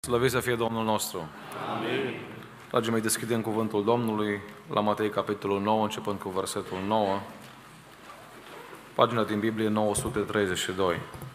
Slăvit să fie Domnul nostru! Amin. Dragii mei, deschidem cuvântul Domnului la Matei, capitolul 9, începând cu versetul 9, pagina din Biblie 932.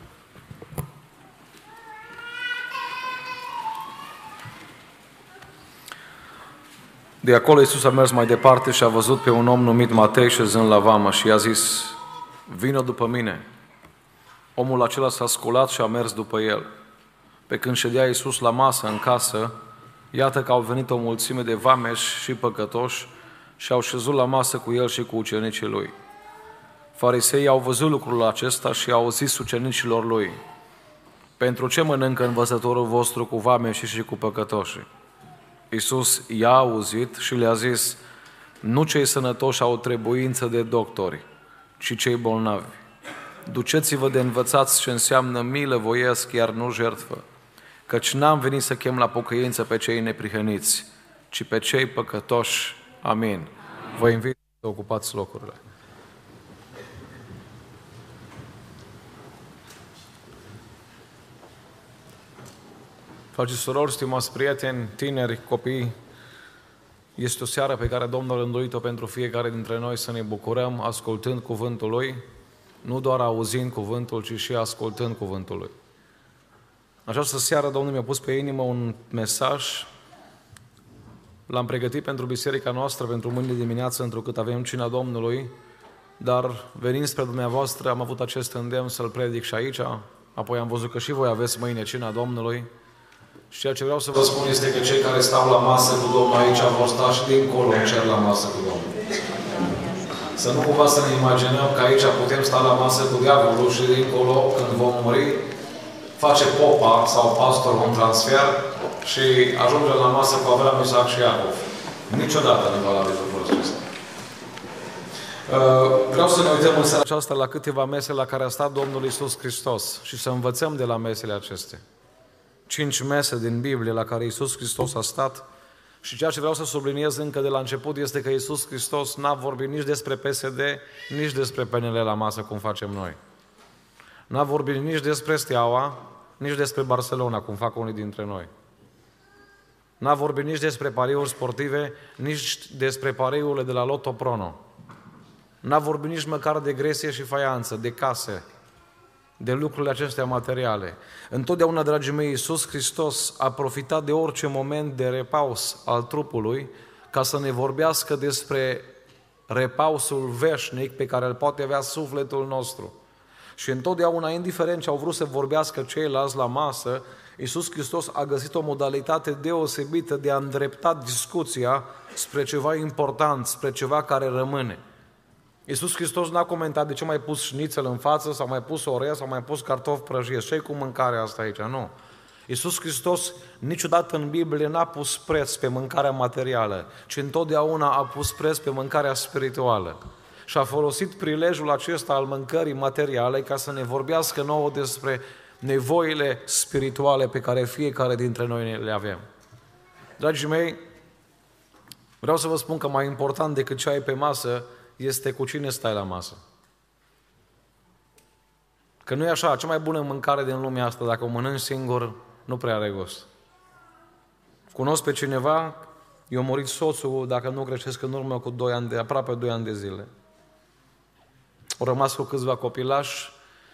De acolo Iisus a mers mai departe și a văzut pe un om numit Matei șezând la vamă și i-a zis: "Vino după mine." Omul acela s-a sculat și a mers după el. Pe când ședea Iisus la masă în casă, iată că au venit o mulțime de vameși și păcătoși și au șezut la masă cu el și cu ucenicii lui. Fariseii au văzut lucrul acesta și au zis ucenicilor lui: "Pentru ce mănâncă învățătorul vostru cu vameșii și cu păcătoșii?" Iisus i-a auzit și le-a zis: "Nu cei sănătoși au trebuință de doctori, ci cei bolnavi. Duceți-vă de învățați ce înseamnă milă voiesc, iar nu jertfă, căci n-am venit să chem la pocăință pe cei neprihăniți, ci pe cei păcătoși." Amin. Vă invit să ocupați locurile. Frați și surori, stimați prieteni, tineri, copii, este o seară pe care Domnul a rânduit-o pentru fiecare dintre noi să ne bucurăm ascultând cuvântul Lui, nu doar auzind cuvântul, ci și ascultând cuvântul Lui. În această seară Domnul mi-a pus pe inimă un mesaj. L-am pregătit pentru biserica noastră, pentru mâine dimineață, întrucât avem cina Domnului, dar venind spre dumneavoastră am avut acest îndemn să-l predic și aici, apoi am văzut că și voi aveți mâine cina Domnului. Și ceea ce vreau să vă spun este că cei care stau la masă cu Domnul aici vor sta și dincolo în cer la masă cu Domnul. Să nu cumva să ne imaginăm că aici putem sta la masă cu diavolul și dincolo, când vom muri, face popa sau pastorul un transfer și ajunge la masă cu Avram, Isaac și Iacov. Niciodată nu va avea lucrul acesta. Vreau să ne uităm în seara aceasta la câteva mese la care a stat Domnul Iisus Hristos și să învățăm de la mesele acestea. 5 mese din Biblie la care Iisus Hristos a stat. Și ceea ce vreau să subliniez încă de la început este că Iisus Hristos n-a vorbit nici despre PSD, nici despre PNL la masă, cum facem noi. N-a vorbit nici despre Steaua, nici despre Barcelona, cum fac unii dintre noi. N-a vorbit nici despre pariuri sportive, nici despre pariurile de la Lotto Prono. N-a vorbit nici măcar de gresie și faianță, de case, de lucrurile acestea materiale. Întotdeauna, dragii mei, Iisus Hristos a profitat de orice moment de repaus al trupului ca să ne vorbească despre repausul veșnic pe care îl poate avea sufletul nostru. Și întotdeauna, indiferent ce au vrut să vorbească ceilalți la masă, Iisus Hristos a găsit o modalitate deosebită de a îndrepta discuția spre ceva important, spre ceva care rămâne. Iisus Hristos n-a comentat de ce mai pus șnițel în față, sau mai pus orez, sau mai pus cartofi prăjiți. Ce-i cu mâncarea asta aici? Nu. Iisus Hristos niciodată în Biblie n-a pus preț pe mâncarea materială, ci întotdeauna a pus preț pe mâncarea spirituală. Și a folosit prilejul acesta al mâncării materiale ca să ne vorbească nouă despre nevoile spirituale pe care fiecare dintre noi le avem. Dragii mei, vreau să vă spun că mai important decât ce ai pe masă este cu cine stai la masă. Că nu e așa, cea mai bună mâncare din lumea asta, dacă o mănânci singur, nu prea are gust. Cunosc pe cineva, i-a murit soțul, dacă nu greșesc, în urmă cu aproape 2 ani de zile. Au rămas cu câțiva copilași,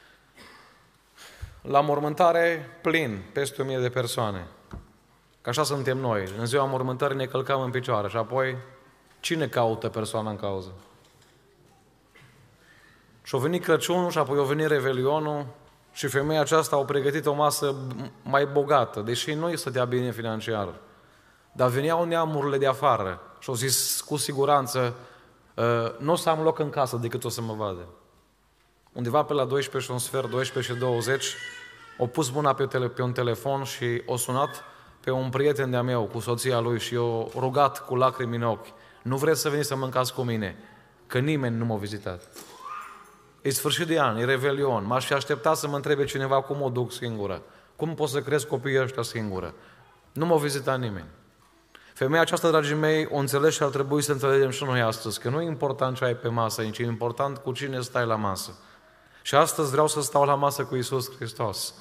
la mormântare plin, peste 1000 de persoane. Că așa suntem noi. În ziua mormântării ne călcăm în picioare și apoi cine caută persoana în cauză? Și-a venit Crăciunul și apoi a venit Revelionul și femeia aceasta a pregătit o masă mai bogată, deși nu îi stătea bine financiar. Dar veneau neamurile de afară și au zis cu siguranță: nu o să am loc în casă decât o să mă vadă. Undeva pe la 12 și un sfert, 12 și 20, au pus mâna pe un telefon și au sunat pe un prieten de-a meu cu soția lui și i-a rugat cu lacrimi în ochi: nu vreți să veniți să mâncați cu mine? Că nimeni nu m-a vizitat. E sfârșit de an, e Revelion. M-aș fi așteptat să mă întrebe cineva cum o duc singură. Cum pot să cresc copiii ăștia singură? Nu m-a vizitat nimeni. Femeia aceasta, dragii mei, o înțeles și ar trebui să înțelegem și noi astăzi, că nu e important ce ai pe masă, ci e important cu cine stai la masă. Și astăzi vreau să stau la masă cu Iisus Hristos.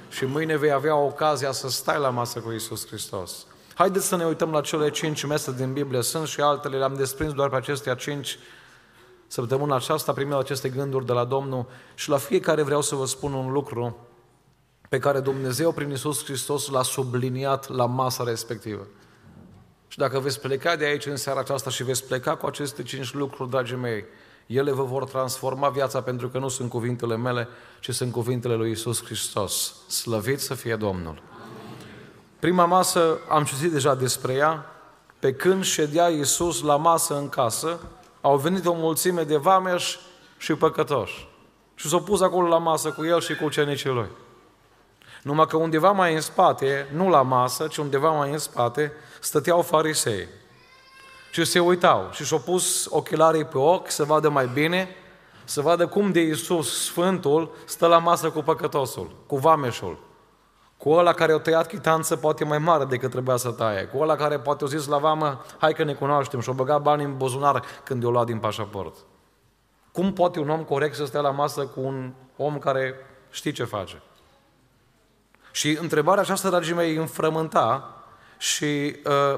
și mâine vei avea ocazia să stai la masă cu Iisus Hristos. Haideți să ne uităm la cele 5 mese din Biblie. Sunt și altele, le-am desprins doar pe acestea 5 săptămâna aceasta, primim aceste gânduri de la Domnul și la fiecare vreau să vă spun un lucru pe care Dumnezeu prin Iisus Hristos l-a subliniat la masa respectivă. Și dacă veți pleca de aici în seara aceasta și veți pleca cu aceste 5 lucruri, dragii mei, ele vă vor transforma viața, pentru că nu sunt cuvintele mele, ci sunt cuvintele lui Iisus Hristos. Slăvit să fie Domnul! Prima masă, am citit deja despre ea, pe când ședea Iisus la masă în casă, au venit o mulțime de vameși și păcătoși. Și s-au pus acolo la masă cu el și cu ucenicii lui. Numai că undeva mai în spate, nu la masă, ci undeva mai în spate, stăteau farisei. Și se uitau și și-au pus ochelarii pe ochi să vadă mai bine, să vadă cum de Iisus, Sfântul, stă la masă cu păcătosul, cu vameșul, cu ăla care a tăiat chitanță poate mai mare decât trebuia să taie, cu ăla care poate a zis la vamă, hai că ne cunoaștem, și-a băgat banii în buzunar când i-a luat din pașaport. Cum poate un om corect să stea la masă cu un om care știe ce face? Și întrebarea aceasta, dragii mei, îi înfrământa și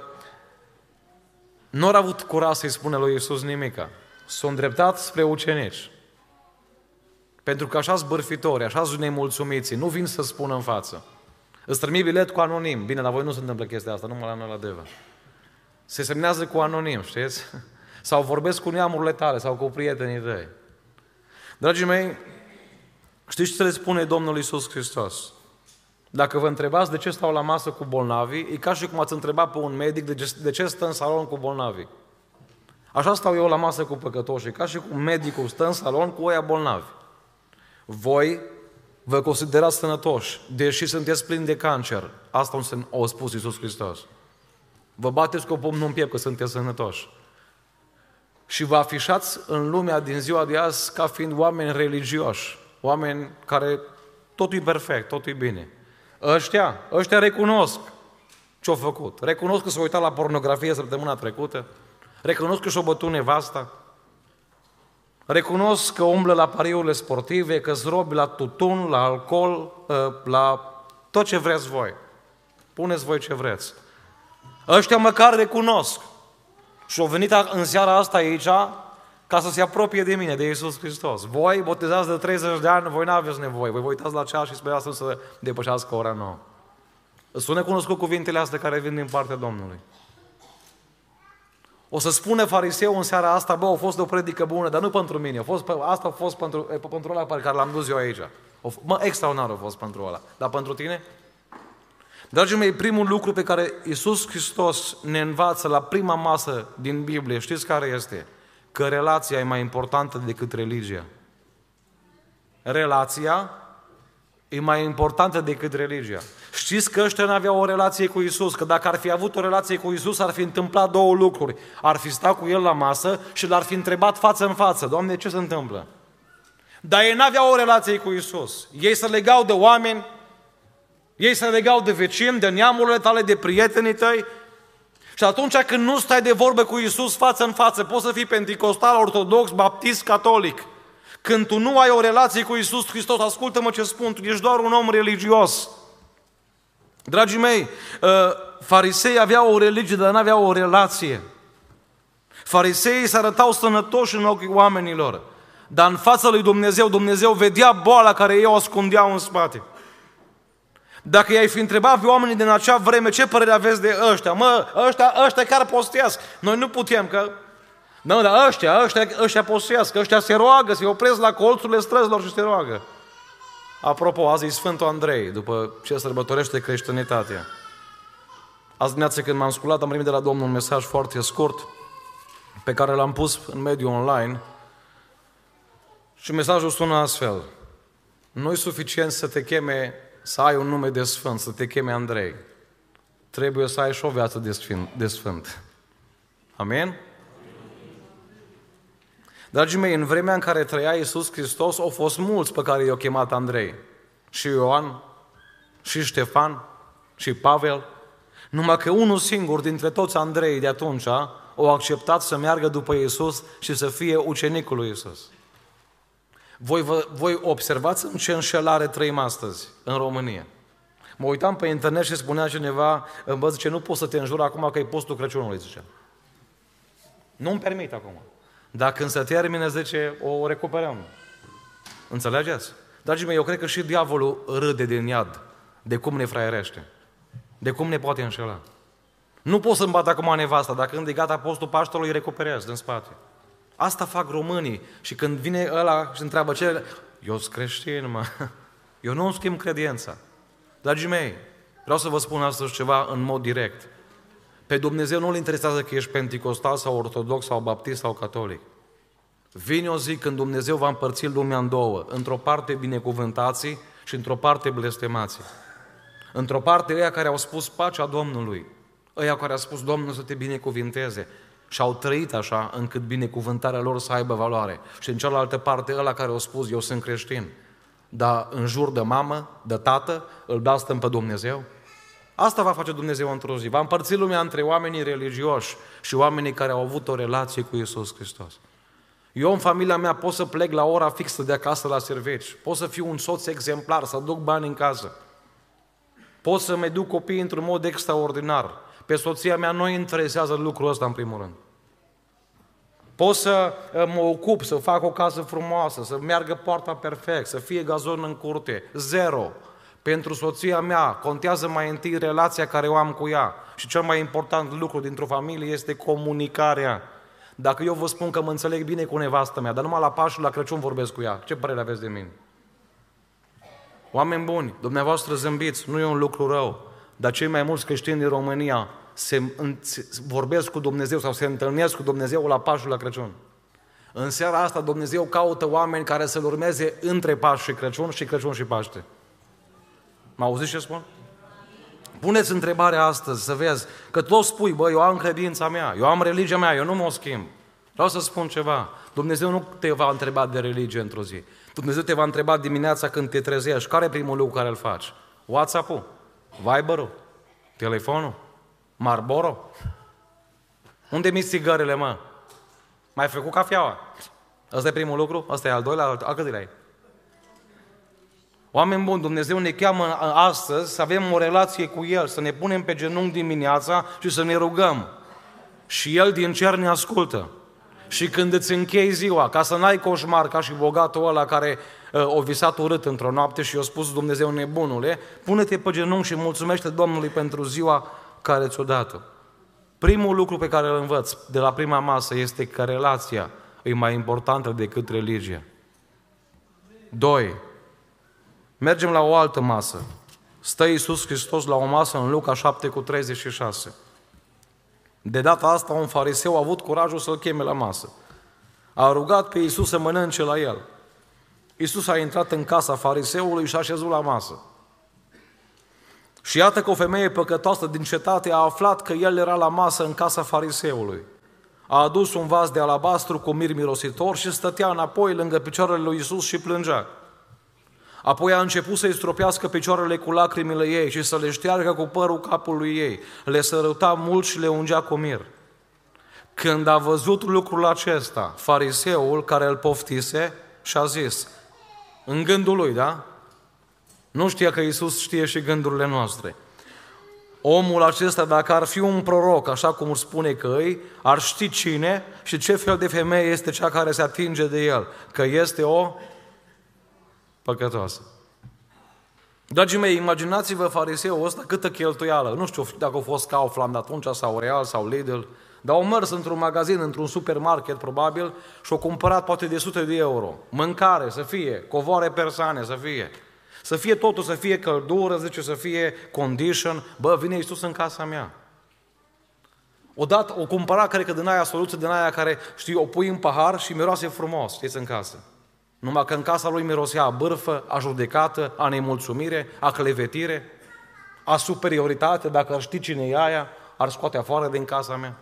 nu au avut curaj să-i spună lui Iisus nimica. S-au îndreptat spre ucenici. Pentru că așa-s bârfitori, așa-s nemulțumiții, nu vin să spună în față. Îți trimit bilet cu anonim. Bine, la voi nu se întâmplă chestia asta, numai la noi la Deva. Se semnează cu anonim, știți? Sau vorbesc cu neamurile tale, sau cu prietenii tăi. Dragii mei, știți ce le spune Domnul Iisus Hristos? Dacă vă întrebați de ce stau la masă cu bolnavii, e ca și cum ați întrebat pe un medic de ce stă în salon cu bolnavii. Așa stau eu la masă cu păcătoșii, ca și cum medicul stă în salon cu oia bolnavi. Voi vă considerați sănătoși, deși sunteți plini de cancer. Asta a spus Iisus Hristos. Vă bateți cu pumnul în piept că sunteți sănătoși. Și vă afișați în lumea din ziua de azi ca fiind oameni religioși, oameni care totul e perfect, totul e bine. Ăștia recunosc ce-au făcut. Recunosc că s-au uitat la pornografie săptămâna trecută. Recunosc că și-au bătut nevasta. Recunosc că umblă la pariurile sportive, că-s robi la tutun, la alcool, la tot ce vreți voi. Puneți voi ce vreți. Ăștia măcar recunosc. Și au venit în seara asta aici ca să se apropie de mine, de Iisus Hristos. Voi, botezați de 30 de ani, voi n-aveți nevoie. Voi vă uitați la ceas și sperați să depășească ora 9. Îți sună cunoscut cuvintele astea care vin din partea Domnului. O să spune fariseu în seara asta, bă, a fost o predică bună, dar nu pentru mine. Asta a fost pentru ăla pe care l-am dus eu aici. Extraordinar a fost pentru ăla. Dar pentru tine? Dragii mei, primul lucru pe care Iisus Hristos ne învață la prima masă din Biblie, știți care este? Că relația e mai importantă decât religia. Relația e mai importantă decât religia. Știți că ăștia n-aveau o relație cu Iisus, că dacă ar fi avut o relație cu Iisus, ar fi întâmplat două lucruri. Ar fi stat cu El la masă și l-ar fi întrebat față în față, Doamne, ce se întâmplă? Dar ei n-aveau o relație cu Iisus. Ei se legau de oameni, ei se legau de vecini, de neamurile tale, de prietenii tăi. Și atunci când nu stai de vorbă cu Iisus față în față, poți să fii penticostal, ortodox, baptist, catolic. Când tu nu ai o relație cu Iisus Hristos, ascultă-mă ce spun, tu ești doar un om religios. Dragii mei, farisei aveau o religie, dar n-aveau o relație. Fariseii se arătau sănătoși în ochii oamenilor, dar în fața lui Dumnezeu, Dumnezeu vedea boala care ei o ascundeau în spate. Dacă i-ai fi întrebat pe oamenii din acea vreme ce părere aveți de ăștia, ăștia chiar postesc. Noi nu putem, că... Nu, dar ăștia postesc, ăștia se roagă, se opresc la colțurile străzilor și se roagă. Apropo, azi e Sfântul Andrei, după ce sărbătorește creștinitatea. Azi dimineață când m-am sculat, am primit de la Domnul un mesaj foarte scurt, pe care l-am pus în mediul online, și mesajul sună astfel: nu e suficient să te cheme, să ai un nume de sfânt, să te cheme Andrei. Trebuie să ai și o viață de sfânt. Amen? Dragii mei, în vremea în care trăia Iisus Hristos, au fost mulți pe care i-au chemat Andrei. Și Ioan, și Ștefan, și Pavel. Numai că unul singur dintre toți Andrei de atunci au acceptat să meargă după Iisus și să fie ucenicul lui Iisus. Voi observați în ce înșelare trăim astăzi, în România. Mă uitam pe internet și spunea cineva, bă, zice, nu poți să te înjuri acum că e postul Crăciunului, zice. Nu-mi permit acum. Dar când se termine, zice, o recuperăm. Înțelegeți? Dragii mei, eu cred că și diavolul râde din iad de cum ne fraierește, de cum ne poate înșela. Nu pot să-mi bat acum nevasta, dar când e gata postul Paștelui, îi recuperez din spate. Asta fac românii. Și când vine ăla și întreabă ce... Eu sunt creștin, mă. Eu nu îmi schimb credința. Dragii mei, vreau să vă spun astăzi ceva în mod direct. Pe Dumnezeu nu-L interesează că ești penticostal sau ortodox sau baptist sau catolic. Vine o zi când Dumnezeu va împărți lumea în două. Într-o parte binecuvântații și într-o parte blestemații. Într-o parte ăia care au spus pacea Domnului. Ăia care au spus Domnul să te binecuvinteze. Și au trăit așa încât binecuvântarea lor să aibă valoare. Și în cealaltă parte ăla care au spus eu sunt creștin. Dar în jur de mamă, de tată, îl blastăm pe Dumnezeu. Asta va face Dumnezeu într-o zi. Va împărți lumea între oamenii religioși și oamenii care au avut o relație cu Iisus Hristos. Eu în familia mea pot să plec la ora fixă de acasă la servici. Pot să fiu un soț exemplar, să duc bani în casă. Pot să-mi duc copiii într-un mod extraordinar. Pe soția mea nu interesează lucrul ăsta în primul rând. Pot să mă ocup, să fac o casă frumoasă, să meargă poarta perfect, să fie gazon în curte. Zero. Pentru soția mea contează mai întâi relația care o am cu ea. Și cel mai important lucru dintr-o familie este comunicarea. Dacă eu vă spun că mă înțeleg bine cu nevastă mea, dar numai la Paști, la Crăciun vorbesc cu ea, ce părere aveți de mine? Oameni buni, dumneavoastră zâmbiți, nu e un lucru rău, dar cei mai mulți creștini din România se vorbesc cu Dumnezeu sau se întâlnesc cu Dumnezeu la Paști, la Crăciun. În seara asta Dumnezeu caută oameni care să-L urmeze între Paști și Crăciun și Crăciun și Paște. Mă auziți ce spun? Puneți întrebarea astăzi să vezi că toți spui, bă, eu am credința mea, eu am religia mea, eu nu mă schimb. Vreau să spun ceva. Dumnezeu nu te va întreba de religie într-o zi. Dumnezeu te va întreba dimineața când te trezești. Care e primul lucru care îl faci? WhatsApp-ul? Viber-ul? Telefonul? Marlboro? Unde mi țigările, mă? Mai făcut cafeaua? Ăsta e primul lucru? Ăsta e al doilea? Al câtelea e? Oameni buni, Dumnezeu ne cheamă astăzi să avem o relație cu El, să ne punem pe genunchi dimineața și să ne rugăm. Și El din cer ne ascultă. Și când îți închei ziua, ca să n-ai coșmar ca și bogatul ăla care o visat urât într-o noapte și i-a spus Dumnezeu nebunule, pune-te pe genunchi și mulțumește Domnului pentru ziua care ți-o dată. Primul lucru pe care îl învăț de la prima masă este că relația e mai importantă decât religia. 2. Mergem la o altă masă. Stă Iisus Hristos la o masă în Luca 7:36. De data asta un fariseu a avut curajul să-l cheme la masă. A rugat pe Iisus să mănânce la el. Iisus a intrat în casa fariseului și a așezut la masă. Și iată că o femeie păcătoasă din cetate a aflat că el era la masă în casa fariseului. A adus un vas de alabastru cu mir mirositor și stătea înapoi lângă picioarele lui Iisus și plângea. Apoi a început să-i stropească picioarele cu lacrimile ei și să le șteargă cu părul capului ei. Le săruta mult și le ungea cu mir. Când a văzut lucrul acesta, fariseul care îl poftise și-a zis, în gândul lui, da? Nu știa că Iisus știe și gândurile noastre. Omul acesta, dacă ar fi un proroc, așa cum își spune că îi, ar ști cine și ce fel de femeie este cea care se atinge de el, că este o păcătoasă. Dragii mei, imaginați-vă fariseul ăsta câtă cheltuială. Nu știu dacă a fost Kaufland atunci sau Real sau Lidl, dar au mers într-un magazin, într-un supermarket probabil și au cumpărat poate de sute de euro. Mâncare să fie, covoare persane să fie. Să fie totul, să fie căldură, zice, să fie condition. Bă, vine Iisus în casa mea. Odată o cumpăra, cred că din aia soluție, din aia care, știi, o pui în pahar și miroase frumos, știți, în casă. Numai că în casa lui mirosea a bârfă, a judecată, a nemulțumire, a clevetire, a superioritate, dacă ar ști cine e aia, ar scoate afară din casa mea.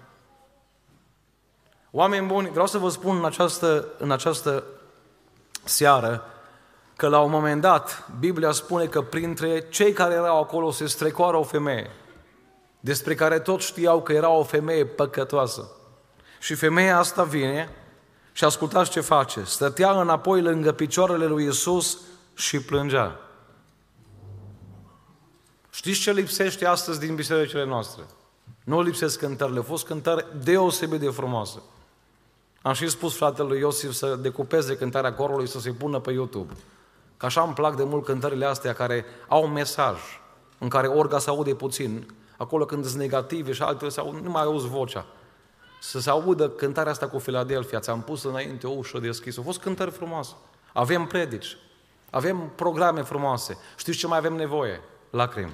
Oameni buni, vreau să vă spun în această seară că la un moment dat Biblia spune că printre cei care erau acolo se strecoară o femeie, despre care toți știau că era o femeie păcătoasă. Și femeia asta vine și ascultați ce face. Stătea înapoi lângă picioarele lui Iisus și plângea. Știți ce lipsește astăzi din bisericile noastre? Nu lipsesc cântările, au fost cântări deosebit de frumoase. Am și spus fratelui Iosif să decupeze cântarea corului, să se pună pe YouTube. Că așa îmi plac de mult cântările astea care au un mesaj, în care orga se aude puțin, acolo când sunt negative și altele nu mai auzi vocea. Să se audă cântarea asta cu Filadelfia, ți-am pus înainte o ușă deschisă. Au fost cântări frumoase. Avem predici, avem programe frumoase. Știți ce mai avem nevoie? Lacrimi.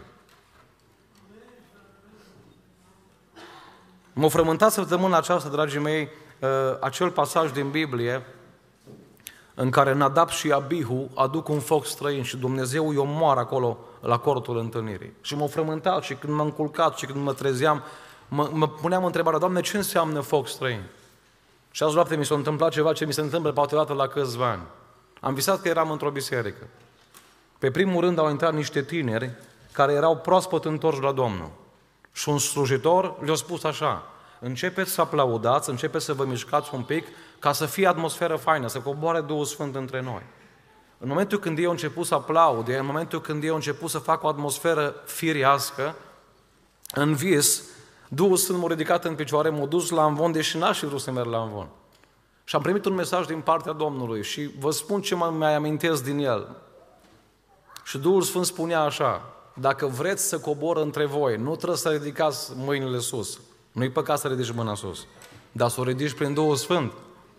M-a frământat săptămâna aceasta, dragii mei, acel pasaj din Biblie în care Nadab și Abihu aduc un foc străin și Dumnezeu îi omoară acolo la cortul întâlnirii. Și m-a frământat și când m-am culcat și când mă trezeam, mă puneam întrebarea, Doamne, ce înseamnă foc străin? Și azi noapte mi s-a întâmplat ceva ce mi se întâmplă poate o dată la câțiva ani. Am visat că eram într-o biserică. Pe primul rând au intrat niște tineri care erau proaspăt întorși la Domnul. Și un slujitor le-a spus așa, începeți să aplaudați, începeți să vă mișcați un pic ca să fie atmosferă faină, să coboare Duhul Sfânt între noi. În momentul când ei au început să aplaude, în momentul când ei au început să facă o atmosferă firească, în vis, Duhul Sfânt m-a ridicat în picioare, m-a dus la amvon, deși n-aș fi vrut să merg la amvon. Și am primit un mesaj din partea Domnului și vă spun ce mai amintesc din el. Și Duhul Sfânt spunea așa, dacă vreți să coboră între voi, nu trebuie să ridicați mâinile sus. Nu-i păcat să ridici mâna sus, dar să o ridici prin Duhul Sfânt.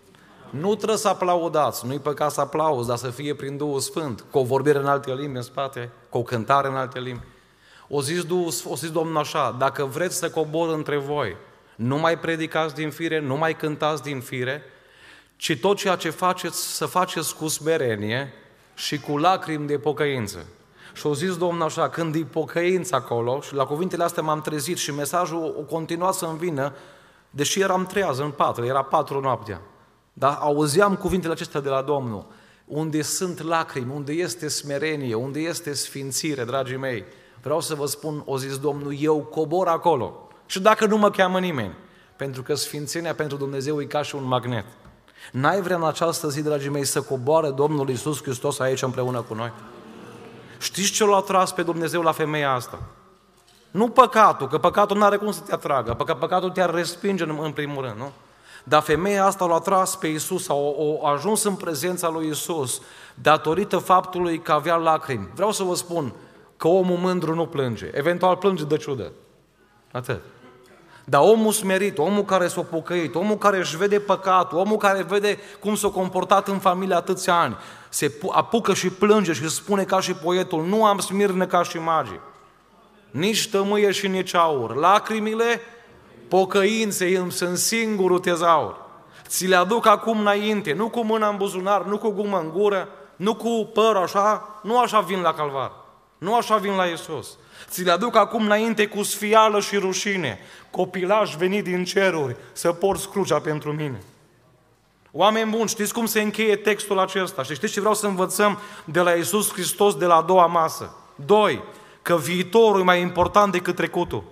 Nu trebuie să aplaudați, nu-i păcat să aplauzi, dar să fie prin Duhul Sfânt, cu o vorbire în alte limbi în spate, cu o cântare în alte limbi. O zis Domnul așa, dacă vreți să coboră între voi, nu mai predicați din fire, nu mai cântați din fire, ci tot ceea ce faceți, să faceți cu smerenie și cu lacrimi de pocăință. Și au zis Domnul așa, când e pocăință acolo, și la cuvintele astea m-am trezit și mesajul a continuat să-mi vină, deși eram treaz în pat, era 4 noaptea. Dar auzeam cuvintele acestea de la Domnul, unde sunt lacrimi, unde este smerenie, unde este sfințire, dragii mei. Vreau să vă spun, o zis Domnul, eu cobor acolo. Și dacă nu mă cheamă nimeni, pentru că sfințenia pentru Dumnezeu e ca și un magnet. N-ai vrea în această zi, dragii mei, să coboare Domnul Iisus Hristos aici împreună cu noi? Știți ce l-a atras pe Dumnezeu la femeia asta? Nu păcatul, că păcatul nu are cum să te atragă, păcatul te-ar respinge în primul rând, nu? Dar femeia asta l-a atras pe Iisus, a ajuns în prezența lui Iisus datorită faptului că avea lacrimi. Vreau să vă spun că omul mândru nu plânge, eventual plânge de ciudă. Atât. Dar omul smerit, omul care s-a pocăit, omul care își vede păcatul, omul care vede cum s-a comportat în familie atâția ani, se apucă și plânge și spune ca și poetul, nu am smirne ca și magii, nici tămâie și nici aur. Lacrimile pocăinței îmi sunt singurul tezaur. Ți le aduc acum înainte, nu cu mâna în buzunar, nu cu gumă în gură, nu cu păr așa, nu așa vin la Calvar, nu așa vin la Iisus. Ți le aduc acum înainte cu sfială și rușine, copilaj venit din ceruri, să porți crucea pentru mine. Oameni buni, știți cum se încheie textul acesta? Și știți ce vreau să învățăm de la Iisus Hristos de la a doua masă? 2. Că viitorul e mai important decât trecutul.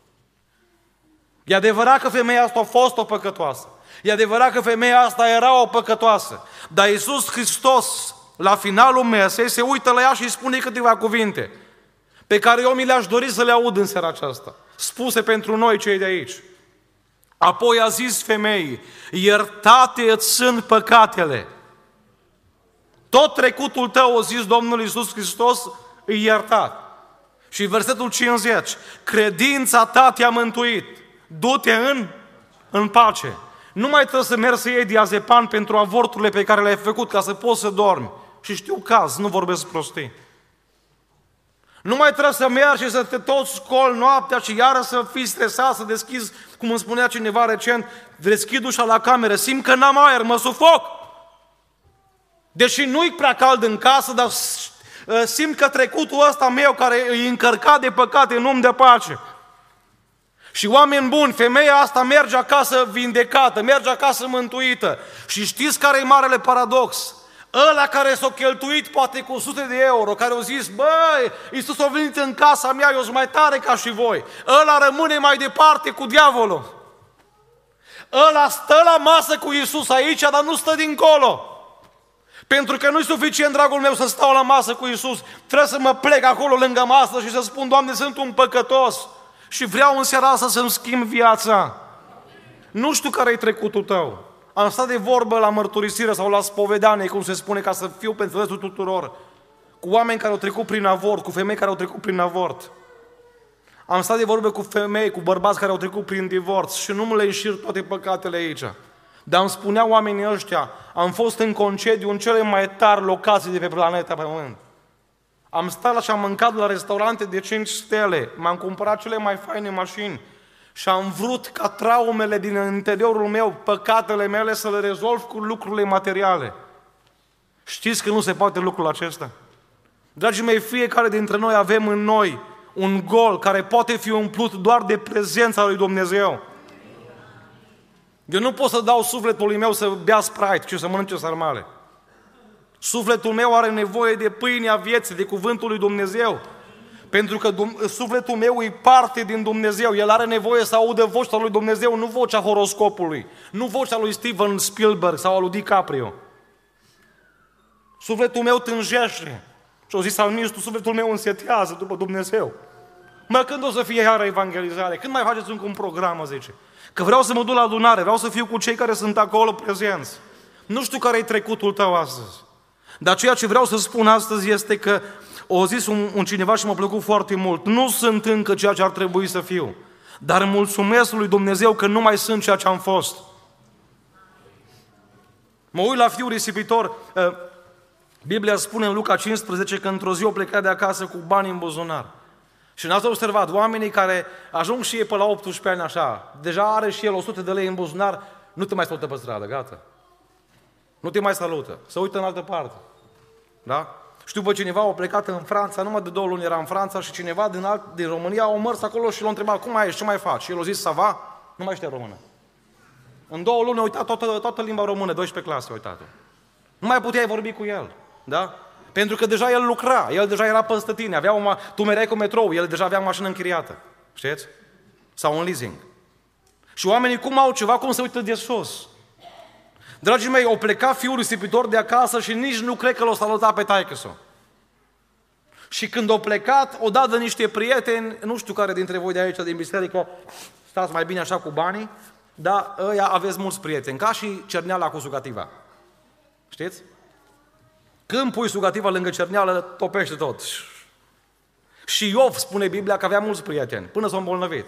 E adevărat că femeia asta a fost o păcătoasă. E adevărat că femeia asta era o păcătoasă. Dar Iisus Hristos, la finalul mesei, se uită la ea și îi spune câteva cuvinte pe care eu mi le-aș dori să le aud în seara aceasta, spuse pentru noi cei de aici. Apoi a zis femeii, iertate-ți sunt păcatele. Tot trecutul tău, a zis Domnul Iisus Hristos, e iertat. Și versetul 50, credința ta te-a mântuit, du-te în pace. Nu mai trebuie să mergi să iei diazepam pentru avorturile pe care le-ai făcut ca să poți să dormi. Și știu caz, nu vorbesc prostii. Nu mai trebuie să mergi și să te tot scoli noaptea și iară să fii stresat, să deschizi, cum îmi spunea cineva recent, deschid ușa la cameră, simt că n-am aer, mă sufoc. Deși nu-i prea cald în casă, dar simt că trecutul ăsta meu care e încărcat de păcate nu-mi dă pace. Și oameni buni, femeia asta merge acasă vindecată, merge acasă mântuită. Și știți care e marele paradox? Ăla care s-a cheltuit poate cu sute de euro, care au zis, băi, Iisus a venit în casa mea, eu sunt mai tare ca și voi. Ăla rămâne mai departe cu diavolul. Ăla stă la masă cu Iisus aici, dar nu stă dincolo. Pentru că nu-i suficient, dragul meu, să stau la masă cu Iisus. Trebuie să mă plec acolo lângă masă și să spun, Doamne, sunt un păcătos și vreau în seara asta să-mi schimb viața. Nu știu care-i trecutul tău. Am stat de vorbă la mărturisire sau la spovedanie, cum se spune, ca să fiu pe înțelesul tuturor, cu oameni care au trecut prin avort, cu femei care au trecut prin avort. Am stat de vorbă cu femei, cu bărbați care au trecut prin divorț și nu le înșir toate păcatele aici. Dar îmi spuneau oamenii ăștia, am fost în concediu în cele mai tari locații de pe planeta Pământ. Am stat și am mâncat la restaurante de 5 stele, m-am cumpărat cele mai faine mașini și am vrut ca traumele din interiorul meu, păcatele mele, să le rezolv cu lucrurile materiale. Știți că nu se poate lucrul acesta? Dragii mei, fiecare dintre noi avem în noi un gol care poate fi umplut doar de prezența lui Dumnezeu. Eu nu pot să dau sufletului meu să bea Sprite și să mănânce sarmale. Sufletul meu are nevoie de pâinea vieții, de cuvântul lui Dumnezeu. Pentru că sufletul meu e parte din Dumnezeu. El are nevoie să audă vocea lui Dumnezeu, nu vocea horoscopului, nu vocea lui Steven Spielberg sau a lui DiCaprio. Sufletul meu tânjește. Și-o zis salmistul, sufletul meu însetează după Dumnezeu. Mă, când o să fie iară evangelizare? Când mai faceți încă un program, zice? Că vreau să mă duc la adunare, vreau să fiu cu cei care sunt acolo prezenți. Nu știu care e trecutul tău astăzi. Dar ceea ce vreau să spun astăzi este că o zis un cineva și m-a plăcut foarte mult. Nu sunt încă ceea ce ar trebui să fiu. Dar mulțumesc lui Dumnezeu că nu mai sunt ceea ce am fost. Mă uit la fiul risipitor. Biblia spune în Luca 15 că într-o zi o pleca de acasă cu bani în buzunar. Și n-ați observat, oamenii care ajung și ei pe la 18 ani așa, deja are și el 100 de lei în buzunar, nu te mai salută pe stradă, gata. Nu te mai salută, se uită în altă parte. Da? Știu pe cineva, a plecat în Franța, numai de 2 luni era în Franța și cineva din România a mers acolo și l-a întrebat, cum mai ești, ce mai faci? Și el a zis, ça va? Nu mai știa română. În 2 luni a uitat toată limba română, 12 clase a uitat-o. Nu mai puteai vorbi cu el, da? Pentru că deja el lucra, el deja era peste tine, tu mereai cu metrou, el deja avea mașină închiriată, știți? Sau un leasing. Și oamenii cum au ceva, cum se uită de sus? Dragii mei, au plecat fiul risipitor de acasă și nici nu cred că l-a salutat pe taică-s-o. Și când au plecat, o dat de niște prieteni, nu știu care dintre voi de aici, din biserică, stați mai bine așa cu banii, dar ăia aveți mulți prieteni, ca și cerneala cu sucativa. Știți? Când pui sucativa lângă cerneală, topește tot. Și Iov spune Biblia că avea mulți prieteni, până s-a îmbolnăvit.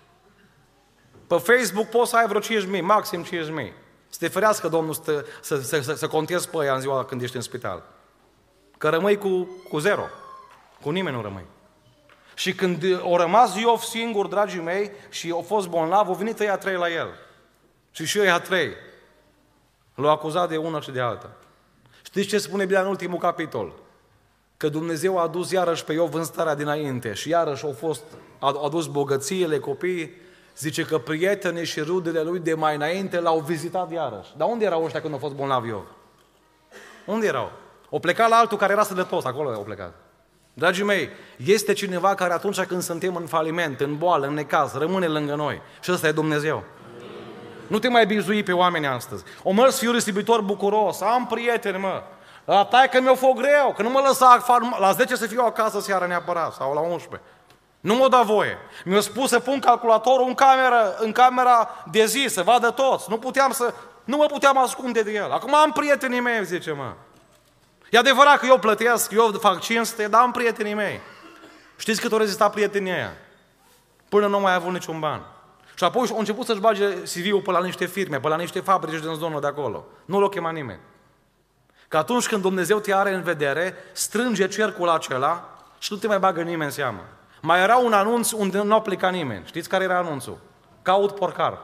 Pe Facebook poți să ai vreo 5.000, maxim 5.000. Să te ferească Domnul să contezi pe aia în ziua când ești în spital. Că rămâi cu zero. Cu nimeni nu rămâi. Și când a rămas Iov singur, dragii mei, și a fost bolnav, au venit ăia 3 la el. Și ăia 3 l-au acuzat de una și de alta. Știți ce spune Biblia în ultimul capitol? Că Dumnezeu a adus iarăși pe Iov în starea dinainte și iarăși a adus bogățiile, copiii. Zice că prietenii și rudele lui de mai înainte l-au vizitat iarăși. Dar unde erau ăștia când a fost bolnav Iov? Unde erau? O plecat la altul care era sănătos, acolo au plecat. Dragii mei, este cineva care atunci când suntem în faliment, în boală, în necaz, rămâne lângă noi. Și ăsta e Dumnezeu. Nu te mai bizui pe oameni astăzi. O mers fiul risipitor bucuros, am prieteni, mă. La taică mi-o fă greu, că nu mă lăsa afară, la 10 să fiu acasă seara neapărat, sau la 11. Nu mă da voie. Mi-a spus să pun calculatorul în camera de zi, să vadă toți. Nu mă puteam ascunde de el. Acum am prietenii mei, zice, mă. E adevărat că eu plătesc, eu fac cinste, dar am prietenii mei. Știți cât au rezistat prietenii aia? Până nu mai avut niciun ban. Și apoi au început să-și bage CV-ul pe la niște firme, pe la niște fabrici din zonă de acolo. Nu l-o chema nimeni. Că atunci când Dumnezeu te are în vedere, strânge cercul acela și nu te mai bagă nimeni în seamă. Mai era un anunț unde nu aplica nimeni. Știți care era anunțul? Caut porcar.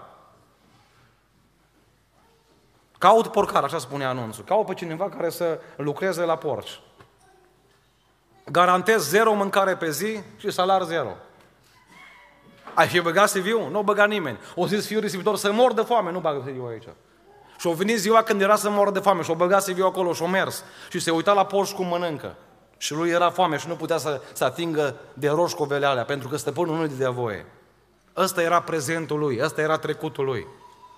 Caut porcar, așa spune anunțul. Caut pe cineva care să lucreze la porci. Garantez 0 mâncare pe zi și salar 0. Ai fi băgat CV-ul? Nu o băga nimeni. O zis fiul risipitor să mor de foame, nu bagă CV-ul aici. Și o venit ziua când era să moră de foame și o băga CV-ul acolo și o mers. Și se uita la porci cum mănâncă. Și lui era foame și nu putea să atingă de roșcovele alea, pentru că stăpânul nu-i dădea voie. Ăsta era prezentul lui, ăsta era trecutul lui.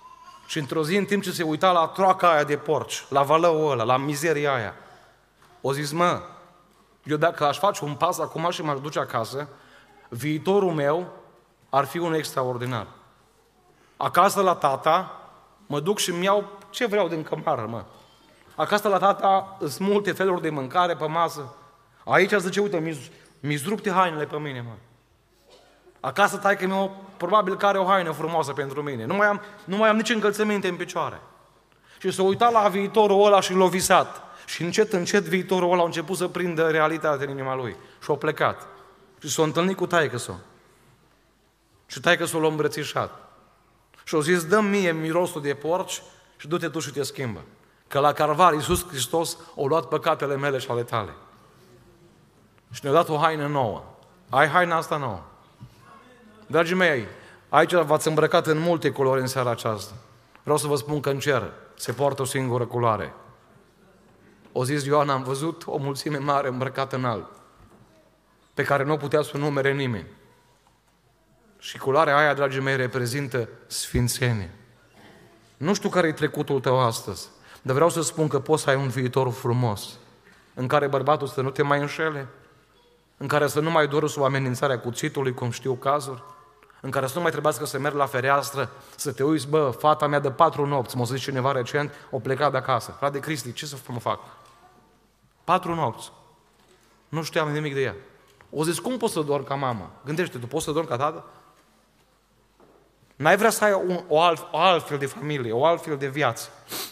Și într-o zi, în timp ce se uita la troaca aia de porci, la valăul ăla, la mizeria aia, o zis, mă, eu dacă aș face un pas acum și m-aș duce acasă, viitorul meu ar fi unul extraordinar. Acasă la tata, mă duc și îmi iau ce vreau din cămară, mă. Acasă la tata sunt multe feluri de mâncare pe masă. Aici zice, uite, mi-s rupte hainele pe mine, mă. Acasă taică-mi probabil că are o haină frumoasă pentru mine. Nu mai am nici încălțăminte în picioare. Și s-a uitat la viitorul ăla și l-a visat. Și încet, încet viitorul ăla a început să prindă realitatea în inima lui. Și a plecat. Și s-a întâlnit cu taică-s-o. Și taică-s-o l-a îmbrățișat. Și a zis, dă-mi mie mirosul de porci și du-te tu și te schimbă. Că la Calvar Iisus Hristos a luat păcatele mele și ale tale. Și ne-a dat o haină nouă. Ai haina asta nouă. Dragii mei, aici v-ați îmbrăcat în multe culori în seara aceasta. Vreau să vă spun că în cer se poartă o singură culoare. O zis Ioan, am văzut o mulțime mare îmbrăcată în alb, pe care nu putea să o numere nimeni. Și culoarea aia, dragii mei, reprezintă sfințenie. Nu știu care e trecutul tău astăzi, dar vreau să spun că poți să ai un viitor frumos, în care bărbatul să nu te mai înșele, în care să nu mai doră sub amenințarea cuțitului, cum știu cazuri, în care să nu mai trebuiască să mergi la fereastră, să te uiți, bă, fata mea de 4 nopți, m-a zis cineva recent, o plecat de acasă. Frate Cristi, ce să mă fac? 4 nopți. Nu știam nimic de ea. O zis, cum poți să dormi ca mamă? Gândește, tu poți să dormi ca tată? N-ai vrea să ai o altfel de familie, o altfel de viață.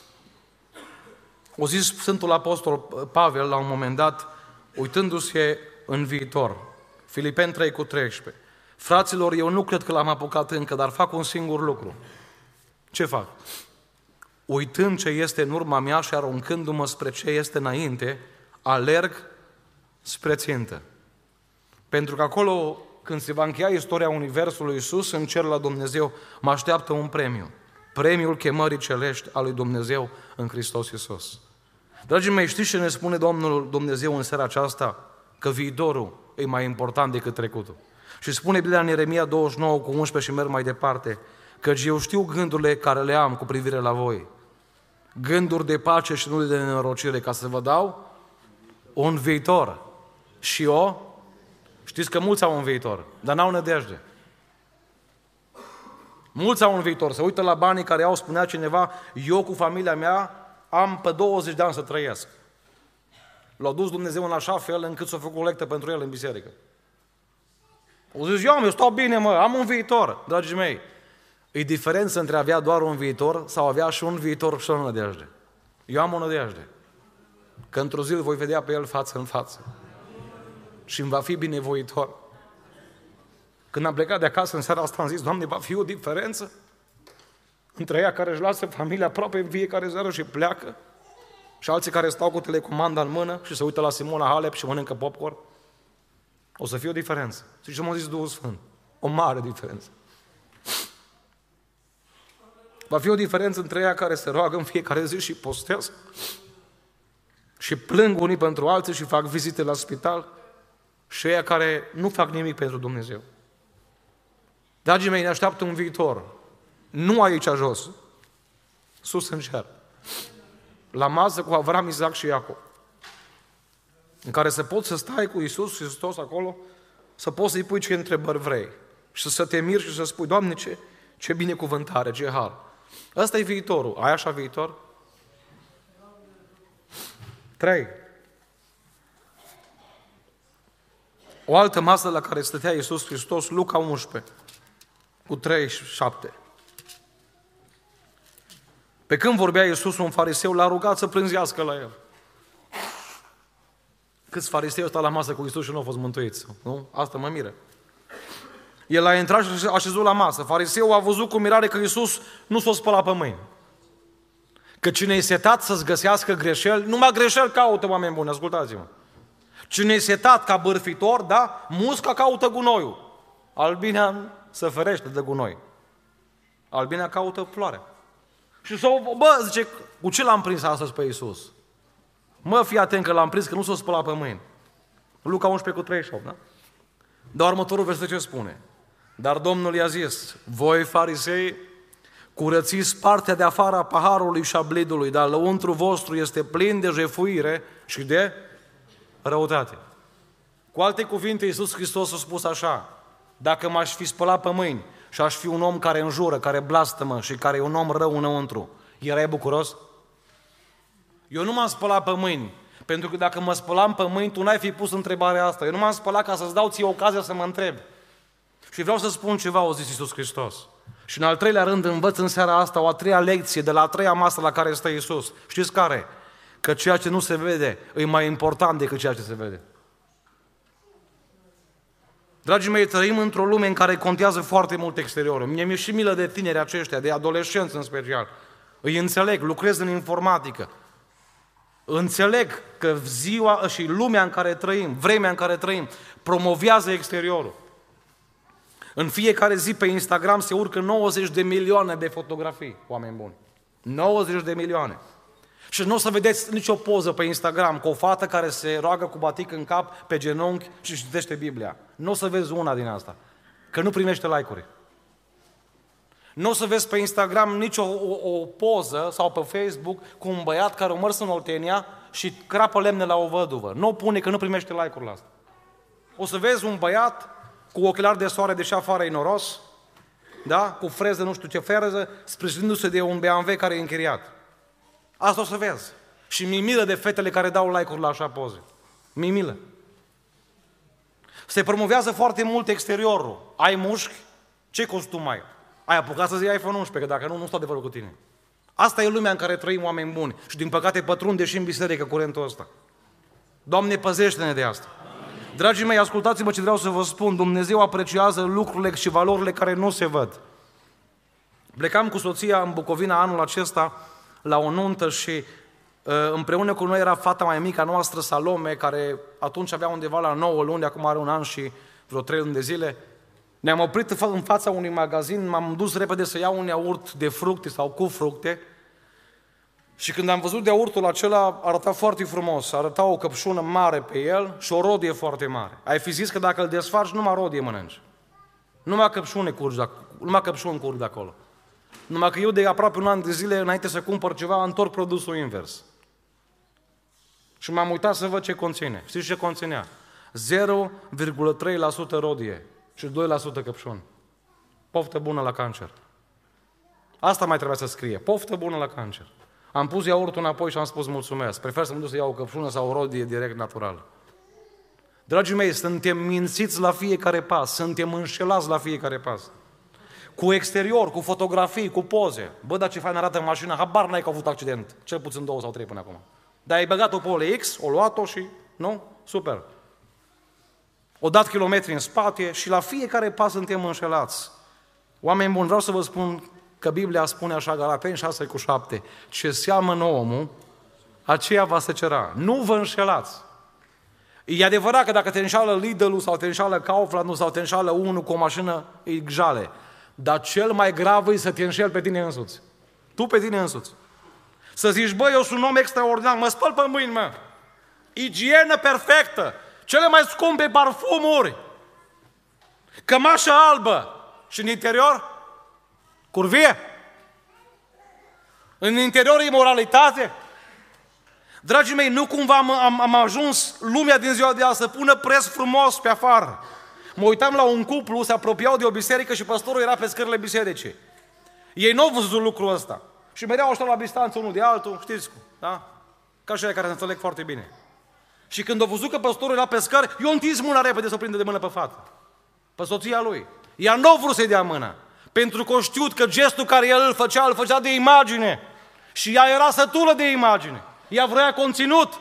O zis Sfântul Apostol Pavel la un moment dat, uitându-se în viitor. Filipeni 3:13. Fraților, eu nu cred că l-am apucat încă, dar fac un singur lucru. Ce fac? Uitând ce este în urma mea și aruncându-mă spre ce este înainte, alerg spre țintă. Pentru că acolo, când se va încheia istoria Universului Iisus, în cer la Dumnezeu, mă așteaptă un premiu. Premiul chemării celești a lui Dumnezeu în Hristos Iisus. Dragii mei, știți ce ne spune Domnul Dumnezeu în seara aceasta? Că viitorul e mai important decât trecutul. Și spune Biblia în Ieremia 29:11 și merg mai departe, căci eu știu gândurile care le am cu privire la voi. Gânduri de pace și nu de nenorocire, ca să vă dau un viitor. Și eu, știți că mulți au un viitor, dar n-au nădejde. Mulți au un viitor, se uită la banii care au, spunea cineva, eu cu familia mea am pe 20 de ani să trăiesc. L-a dus Dumnezeu în așa fel încât s-a făcut colectă pentru el în biserică. O zis, eu stau bine, mă, am un viitor. Dragii mei, e diferență între a avea doar un viitor sau avea și un viitor și o nădejde. Eu am o nădejde. Că într-o zi îl voi vedea pe el față în față. Și îmi va fi binevoitor. Când am plecat de acasă în seara asta, am zis, Doamne, va fi o diferență între ea care își lasă familia aproape în fiecare seară și pleacă și alții care stau cu telecomanda în mână și se uită la Simona Halep și mănâncă popcorn. O să fie o diferență. Și ce m-a zis Duhul Sfânt? O mare diferență. Va fi o diferență între ea care se roagă în fiecare zi și postează și plâng unii pentru alții și fac vizite la spital și ea care nu fac nimic pentru Dumnezeu. Dragii mei, ne așteaptă un viitor. Nu aici jos, sus în cer. La masă cu Avram, Isaac și Iacov. În care să poți să stai cu Iisus Hristos acolo, să poți să-i pui ce întrebări vrei. Și să te miri și să spui, Doamne, ce binecuvântare, ce har. Ăsta e viitorul. Ai așa viitor? 3. O altă masă la care stătea Iisus Hristos, Luca 11:37. Pe când vorbea Iisus, un fariseu l-a rugat să prânzească la el. Câți farisei stau la masă cu Iisus și nu au fost mântuiți? Nu? Asta mă miră. El a intrat și a așezut la masă. Fariseul a văzut cu mirare că Iisus nu s-o spăla pe mâini. Că cine e setat să-ți găsească greșeli, numai greșeli caută, oameni buni, ascultați-mă. Cine e setat ca bârfitor, da? Musca caută gunoiul. Albinea se ferește de gunoi. Albinea caută floare. Și zice, cu ce l-am prins astăzi pe Iisus? Mă, fii atent că l-am prins, că nu s-o spăla pe mâini. Luca 11:38, da? Dar următorul verset ce spune? Dar Domnul i-a zis, voi farisei, Curățiți partea de afară a paharului și a blidului, dar lăuntru vostru este plin de jefuire și de răutate. Cu alte cuvinte, Iisus Hristos a spus așa: dacă m-aș fi spălat pe mâini și aș fi un om care înjură, care blastămă și care e un om rău înăuntru, erai bucuros? Eu nu m-am spălat pe mâini, pentru că dacă mă spălam pe mâini, tu n-ai fi pus întrebarea asta. Eu nu m-am spălat ca să-ți dau ție ocazia să mă întreb. Și vreau să spun ceva, a zis Iisus Hristos. Și în al treilea rând învăț în seara asta o a treia lecție de la a treia masă la care stă Iisus. Știți care? Că ceea ce nu se vede e mai important decât ceea ce se vede. Dragii mei, trăim într-o lume în care contează foarte mult exteriorul. Mie mi-e și milă de tineri aceștia, de adolescenți în special. Îi înțeleg, lucrez în informatică. Înțeleg că ziua și lumea în care trăim, vremea în care trăim, promovează exteriorul. În fiecare zi pe Instagram se urcă 90 de milioane de fotografii, oameni buni. 90 de milioane. Și nu o să vedeți nicio poză pe Instagram cu o fată care se roagă cu batic în cap, pe genunchi și citește Biblia. Nu o să vezi una din asta, că nu primește like-uri. Nu o să vezi pe Instagram nicio o poză sau pe Facebook cu un băiat care a mers în Oltenia și crapă lemne la o văduvă. Nu o pune că nu primește like-uri la asta. O să vezi un băiat cu ochelari de soare, deși afară e noros, da? Cu freză, nu știu ce freză, sprijinindu-se de un BMW care e închiriat. Asta o să vezi. Și mi-e milă de fetele care dau like-uri la așa poze. Mi-e milă. Se promovează foarte mult exteriorul. Ai mușchi? Ce costum ai? Ai apucat să-ți iei iPhone 11, că dacă nu, nu stau de vorbă cu tine. Asta e lumea în care trăim, oameni buni. Și din păcate pătrunde și în biserică curentul ăsta. Doamne, păzește-ne de asta. Amin. Dragii mei, ascultați-mă ce vreau să vă spun. Dumnezeu apreciază lucrurile și valorile care nu se văd. Plecam cu soția în Bucovina anul acesta la o nuntă și împreună cu noi era fata mai mică a noastră, Salome, care atunci avea undeva la 9 luni, acum are un an și vreo 3 luni de zile. Ne-am oprit în fața unui magazin, m-am dus repede să iau un iaurt de fructe sau cu fructe și când am văzut iaurtul acela, arăta foarte frumos, arăta o căpșună mare pe el și o rodie foarte mare. Ai fi zis că dacă îl desfaci, numai rodie mănânci. Numai căpșuni curg de acolo. Numai că eu de aproape un an de zile, înainte să cumpăr ceva, întorc produsul invers. Și m-am uitat să văd ce conține. Știți ce conținea? 0,3% rodie și 2% căpșuni. Poftă bună la cancer. Asta mai trebuia să scrie. Poftă bună la cancer. Am pus iaurtul înapoi și am spus mulțumesc. Prefer să mă duc să iau o căpșună sau o rodie direct natural. Dragii mei, suntem mințiți la fiecare pas. Suntem înșelați la fiecare pas. Cu exterior, cu fotografii, cu poze. Bă, dar ce fain arată mașina, habar n-ai că a avut accident. Cel puțin 2 sau 3 până acum. Dar ai băgat-o pe OLX, o luat-o și... Nu? Super. O dat kilometri în spate și la fiecare pas suntem înșelați. Oameni buni, vreau să vă spun că Biblia spune așa, Galateni 6:7, ce seamănă omul, aceea va secera. Nu vă înșelați. E adevărat că dacă te înșală Lidl-ul sau te înșală Kaufland-ul sau te înșală unul cu o mașină, e jale. Dar cel mai grav e să te înșeli pe tine însuți. Tu pe tine însuți. Să zici, bă, eu sunt un om extraordinar, mă spăl pe mâini, mă. Igienă perfectă, cele mai scumpe parfumuri, cămașă albă și în interior, curvie. În interior imoralitate. Dragii mei, nu cumva am ajuns lumea din ziua de azi să pună preț frumos pe afară. Mă uitam la un cuplu, se apropiau de o biserică și păstorul era pe scările bisericii. Ei nu au văzut lucrul ăsta. Și mereu au stat la distanță unul de altul, știți cum, da? Ca și aia care se înțeleg foarte bine. Și când au văzut că păstorul era pe scări, eu întins mâna repede să o prinde de mână pe fată. Pe soția lui. Ea nu a vrut să-i dea mâna. Pentru că o știut că gestul care el îl făcea de imagine. Și ea era sătulă de imagine. Ea vrea conținut.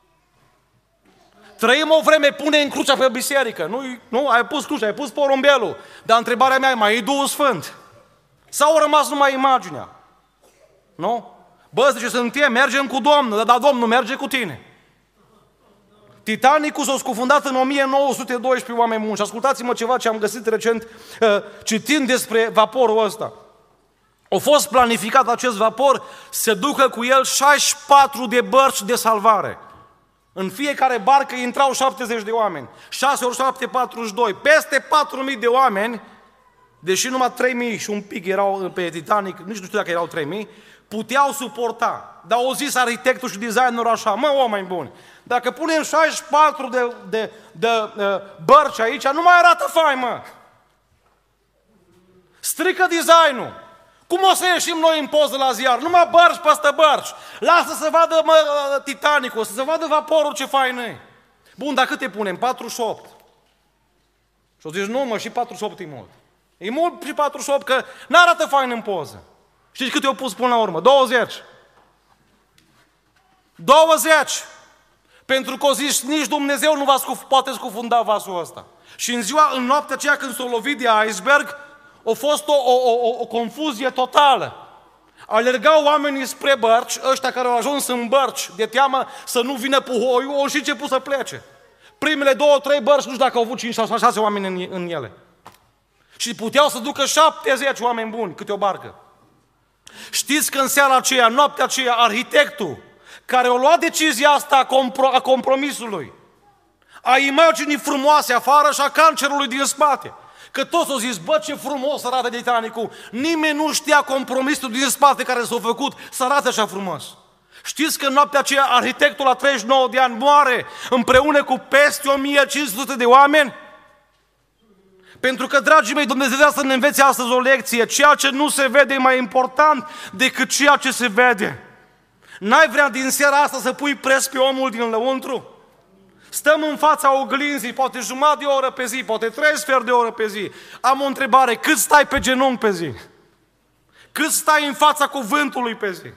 Trăim o vreme, pune în crucea pe biserică. Nu, ai pus crucea, ai pus porumbelul. Dar întrebarea mea e, mai e Duhul Sfânt? Sau a rămas numai imaginea? Nu? Bă, zice, suntem, mergem cu Domnul, dar Domnul merge cu tine. Titanicul s-a scufundat în 1912, oameni buni. Și ascultați-mă ceva ce am găsit recent, citind despre vaporul ăsta. A fost planificat acest vapor să ducă cu el 64 de bărci de salvare. În fiecare barcă intrau 70 de oameni. 6 ori 7, 42. Peste 4.000 de oameni deși numai 3.000 și un pic erau pe Titanic, nici nu știu dacă erau 3.000, puteau suporta. Dar au zis arhitectul și designerul așa, mă, oameni buni, dacă punem 64 de bărci aici, nu mai arată fain, mă. Strică designul. Cum o să ieșim noi în poză la ziar? Numai bărci peste bărci. Lasă să vadă Titanicul, să se vadă vaporul ce fain e. Bun, dar câte punem? 48. Și o zici, nu mă, și 48 e mult. E mult și 48 că n-arată fain în poză. Știți cât i-au pus până la urmă? 20. 20. Pentru că o zici, nici Dumnezeu nu poate scufunda vasul ăsta. Și în noaptea aceea când s-a lovit de iceberg, a fost o confuzie totală. Alergau oamenii spre bărci, ăștia care au ajuns în bărci, de teamă să nu vină puhoiul, au și început să plece. Primele 2-3 bărci, nu știu dacă au avut 5-6 oameni în ele. Și puteau să ducă 70 oameni buni, câte o barcă. Știți că în seara aceea, noaptea aceea, arhitectul care a luat decizia asta a compromisului, a imaginii frumoase afară și a cancerului din spate, că toți au zis, bă, ce frumos arată Titanicul, nimeni nu știa compromisul din spate care s-a făcut să arate așa frumos. Știți că în noaptea aceea arhitectul la 39 de ani moare împreună cu peste 1500 de oameni? Pentru că, dragii mei, Dumnezeu vrea să ne învețe astăzi o lecție. Ceea ce nu se vede e mai important decât ceea ce se vede. N-ai vrea din seara asta să pui pres pe omul din lăuntru? Stăm în fața oglinzii, poate jumătate de oră pe zi, poate 3 sfert de oră pe zi. Am o întrebare, cât stai pe genunchi pe zi? Cât stai în fața cuvântului pe zi?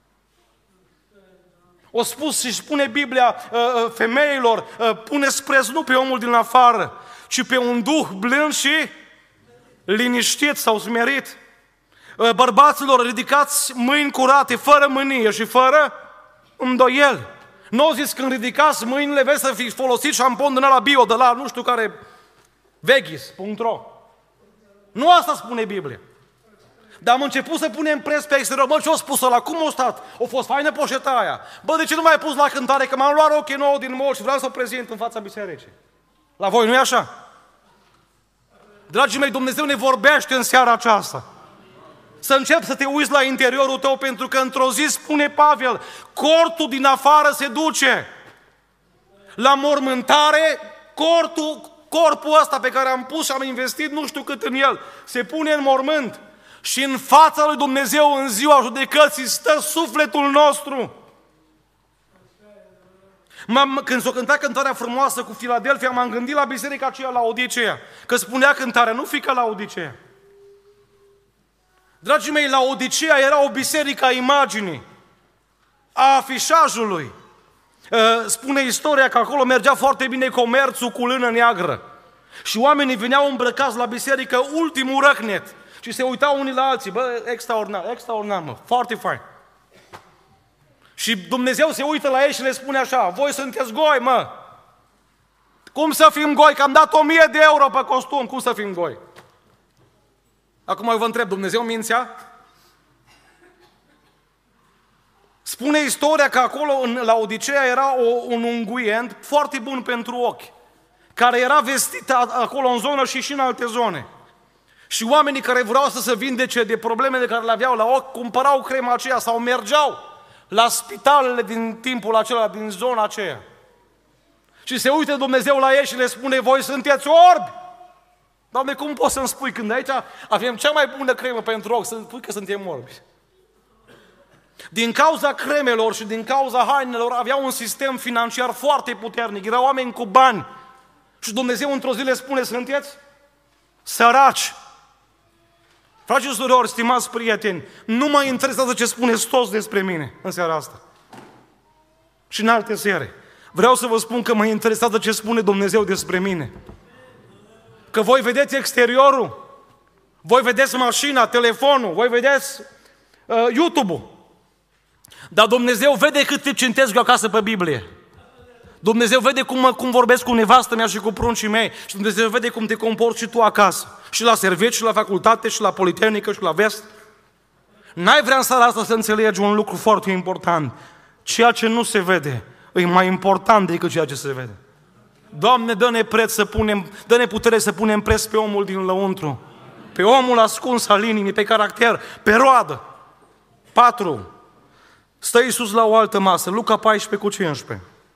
O spus și spune Biblia femeilor, puneți preț nu pe omul din afară, ci pe un duh blând și liniștit sau smerit. Bărbaților, ridicați mâini curate, fără mânie și fără îndoiel. Nu zis când ridicați mâinile, vezi să fi folosit șampon din ăla bio, de la nu știu care, vegis.ro. Nu asta spune Biblia. Dar am început să punem preț pe exterior. Bă, ce-a spus ăla? Cum a stat? A fost faină poșeta aia. Bă, de ce nu m-ai pus la cântare? Că m-am luat rochie nouă din mall și vreau să o prezint în fața bisericii. La voi nu e așa? Dragii mei, Dumnezeu ne vorbește în seara aceasta. Să începi să te uiți la interiorul tău, pentru că într-o zi, spune Pavel, cortul din afară se duce. La mormântare, corpul ăsta pe care am pus și am investit nu știu cât în el, se pune în mormânt. Și în fața lui Dumnezeu, în ziua judecății, stă sufletul nostru. Când s-o cânta cântarea frumoasă cu Filadelfia, m-am gândit la biserica aceea, la Laodicea, că spunea cântarea, nu fi ca Laodicea. Dragii mei, Laodicea era o biserică a imaginii, a afișajului. Spune istoria că acolo mergea foarte bine comerțul cu lână neagră. Și oamenii veneau îmbrăcați la biserică ultimul răcnet. Și se uitau unii la alții, bă, extraordinar, mă, foarte fain. Și Dumnezeu se uită la ei și le spune așa, voi sunteți goi, mă. Cum să fim goi? Că am dat 1000 de euro pe costum, cum să fim goi? Acum eu vă întreb, Dumnezeu mințea? Spune istoria că acolo, în Laodicea, era un unguent foarte bun pentru ochi, care era vestit acolo în zonă și în alte zone. Și oamenii care vreau să se vindece de problemele care le aveau la ochi, cumpărau crema aceea sau mergeau la spitalele din timpul acela, din zona aceea. Și se uită Dumnezeu la ei și le spune, voi sunteți orbi! Doamne, cum poți să-mi spui când aici avem cea mai bună cremă pentru ochi, să spui că suntem orbi? Din cauza cremelor și din cauza hainelor aveau un sistem financiar foarte puternic, erau oameni cu bani. Și Dumnezeu într-o zi le spune, sunteți săraci. Frați și surori, stimați prieteni, nu mă interesează ce spuneți toți despre mine în seara asta. Și în alte seare. Vreau să vă spun că mă interesează ce spune Dumnezeu despre mine. Că voi vedeți exteriorul, voi vedeți mașina, telefonul, voi vedeți YouTube-ul. Dar Dumnezeu vede cât te cintesc eu acasă pe Biblie. Dumnezeu vede cum vorbesc cu nevastă mea și cu pruncii mei. Și Dumnezeu vede cum te comporți și tu acasă. Și la serviciu, și la facultate, și la politehnică, și la vest. N-ai vrea în seara asta să înțelegi un lucru foarte important. Ceea ce nu se vede e mai important decât ceea ce se vede. Doamne, dă-ne putere să punem preț pe omul din lăuntru. pe omul ascuns al inimii, pe caracter, pe roadă. 4. Stă Iisus la o altă masă, Luca 14:15.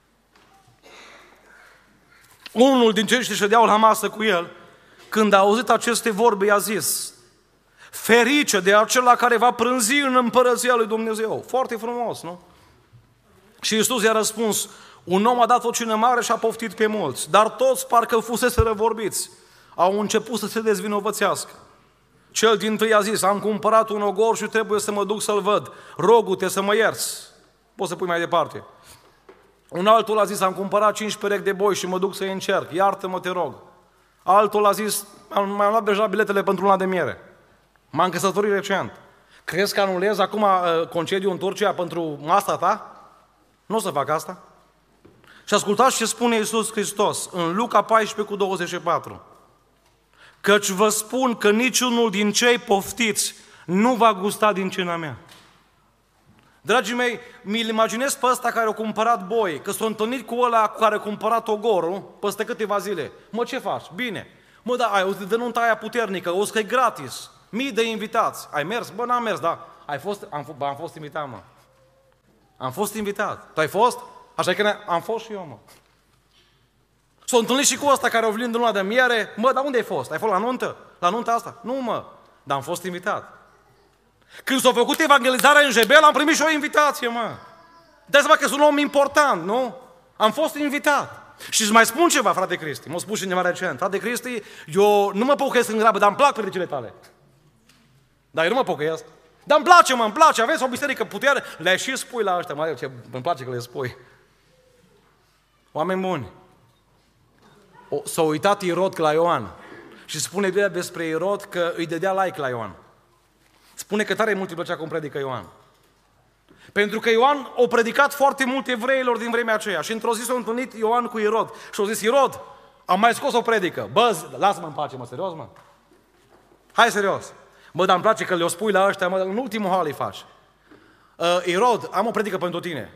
Unul din cei ce ședeau la masă cu el, când a auzit aceste vorbe, i-a zis: ferice de acela care va prânzi în împărăția lui Dumnezeu. Foarte frumos, nu? Și Iisus i-a răspuns: un om a dat o cină mare și a poftit pe mulți, dar toți parcă fuseseră vorbiți. Au început să se dezvinovățească. Cel dintâi a zis: am cumpărat un ogor și trebuie să mă duc să-l văd. Rogu-te să mă ierți. Poți să pui mai departe. Un altul a zis: am cumpărat 5 perechi de boi și mă duc să-i încerc. Iartă-mă, te rog. Altul a zis: am luat deja biletele pentru luna de miere. M-am căsătorit recent. Crezi că anulez acum concediu în Turcia pentru masa ta? Nu o să fac asta. Și ascultați ce spune Iisus Hristos în Luca 14:24. Căci vă spun că niciunul din cei poftiți nu va gusta din cina mea. Dragii mei, mi-l imaginez pe ăsta care a cumpărat boi, că s-a întâlnit cu ăla care a cumpărat ogorul peste câteva zile. Mă, ce faci? Bine. Mă, da, ai de nunta aia puternică, o să e gratis. Mii de invitați. Ai mers? Bă, n-am mers, da. Am fost invitat, mă. Am fost invitat. Tu ai fost? Așa că am fost și eu, mă. S-a întâlnit și cu ăsta care a venit în luna de miere. Mă, dar unde ai fost? Ai fost la nuntă? La nunta asta? Nu, mă. Dar am fost invitat. Când s-a făcut evangelizarea în Jebel, am primit și o invitație, mă. Dați seama că sunt un om important, nu? Am fost invitat. Și îți mai spun ceva, frate Cristi. M-a spus cineva recent. Frate Cristi, eu nu mă pocăiesc în grabă, dar îmi plac predicile tale. Dar eu nu mă pocăiesc. Dar îmi place, mă, îmi place. Aveți o biserică putere, le și spui la ăștia. Mă, ce îmi place că le spui. Oameni buni. S-a uitat Irod la Ioan. Și spune Biblia despre Irod că îi dădea like la Ioan. Spune că tare mult îi plăcea cum predică Ioan. Pentru că Ioan a predicat foarte mult evreilor din vremea aceea. Și într-o zi s-a întâlnit Ioan cu Irod. Și a zis: Irod, am mai scos o predică. Bă, lasă-mă în pace, mă, serios, mă? Hai, serios. Bă, dar îmi place că le-o spui la ăștia, mă, în ultimul hal îi faci. Irod, am o predică pentru tine.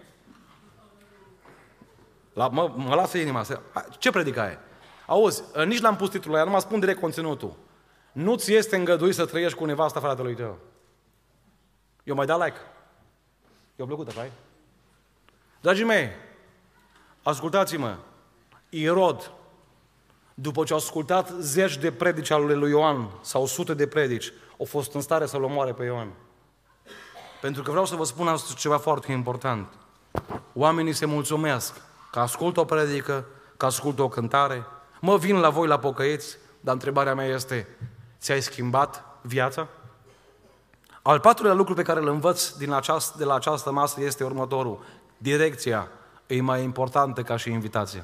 Mă lasă inima. Ce predică ai? Auzi, nici n-am pus titlul ăla, numai spun direct conținutul. Nu ți este îngăduit să trăiești cu nevasta fratelui tău. Eu mai dau like. E o plăcută, așa? Dragii mei, ascultați-mă. Irod, după ce a ascultat zeci de predici ale lui Ioan, sau sute de predici, au fost în stare să-l omoare pe Ioan. Pentru că vreau să vă spun astăzi ceva foarte important. Oamenii se mulțumesc că ascultă o predică, că ascultă o cântare. Mă, vin la voi la pocăiți, dar întrebarea mea este: ți-ai schimbat viața? Al patrulea lucru pe care îl învăț de la această masă este următorul. Direcția e mai importantă ca și invitația.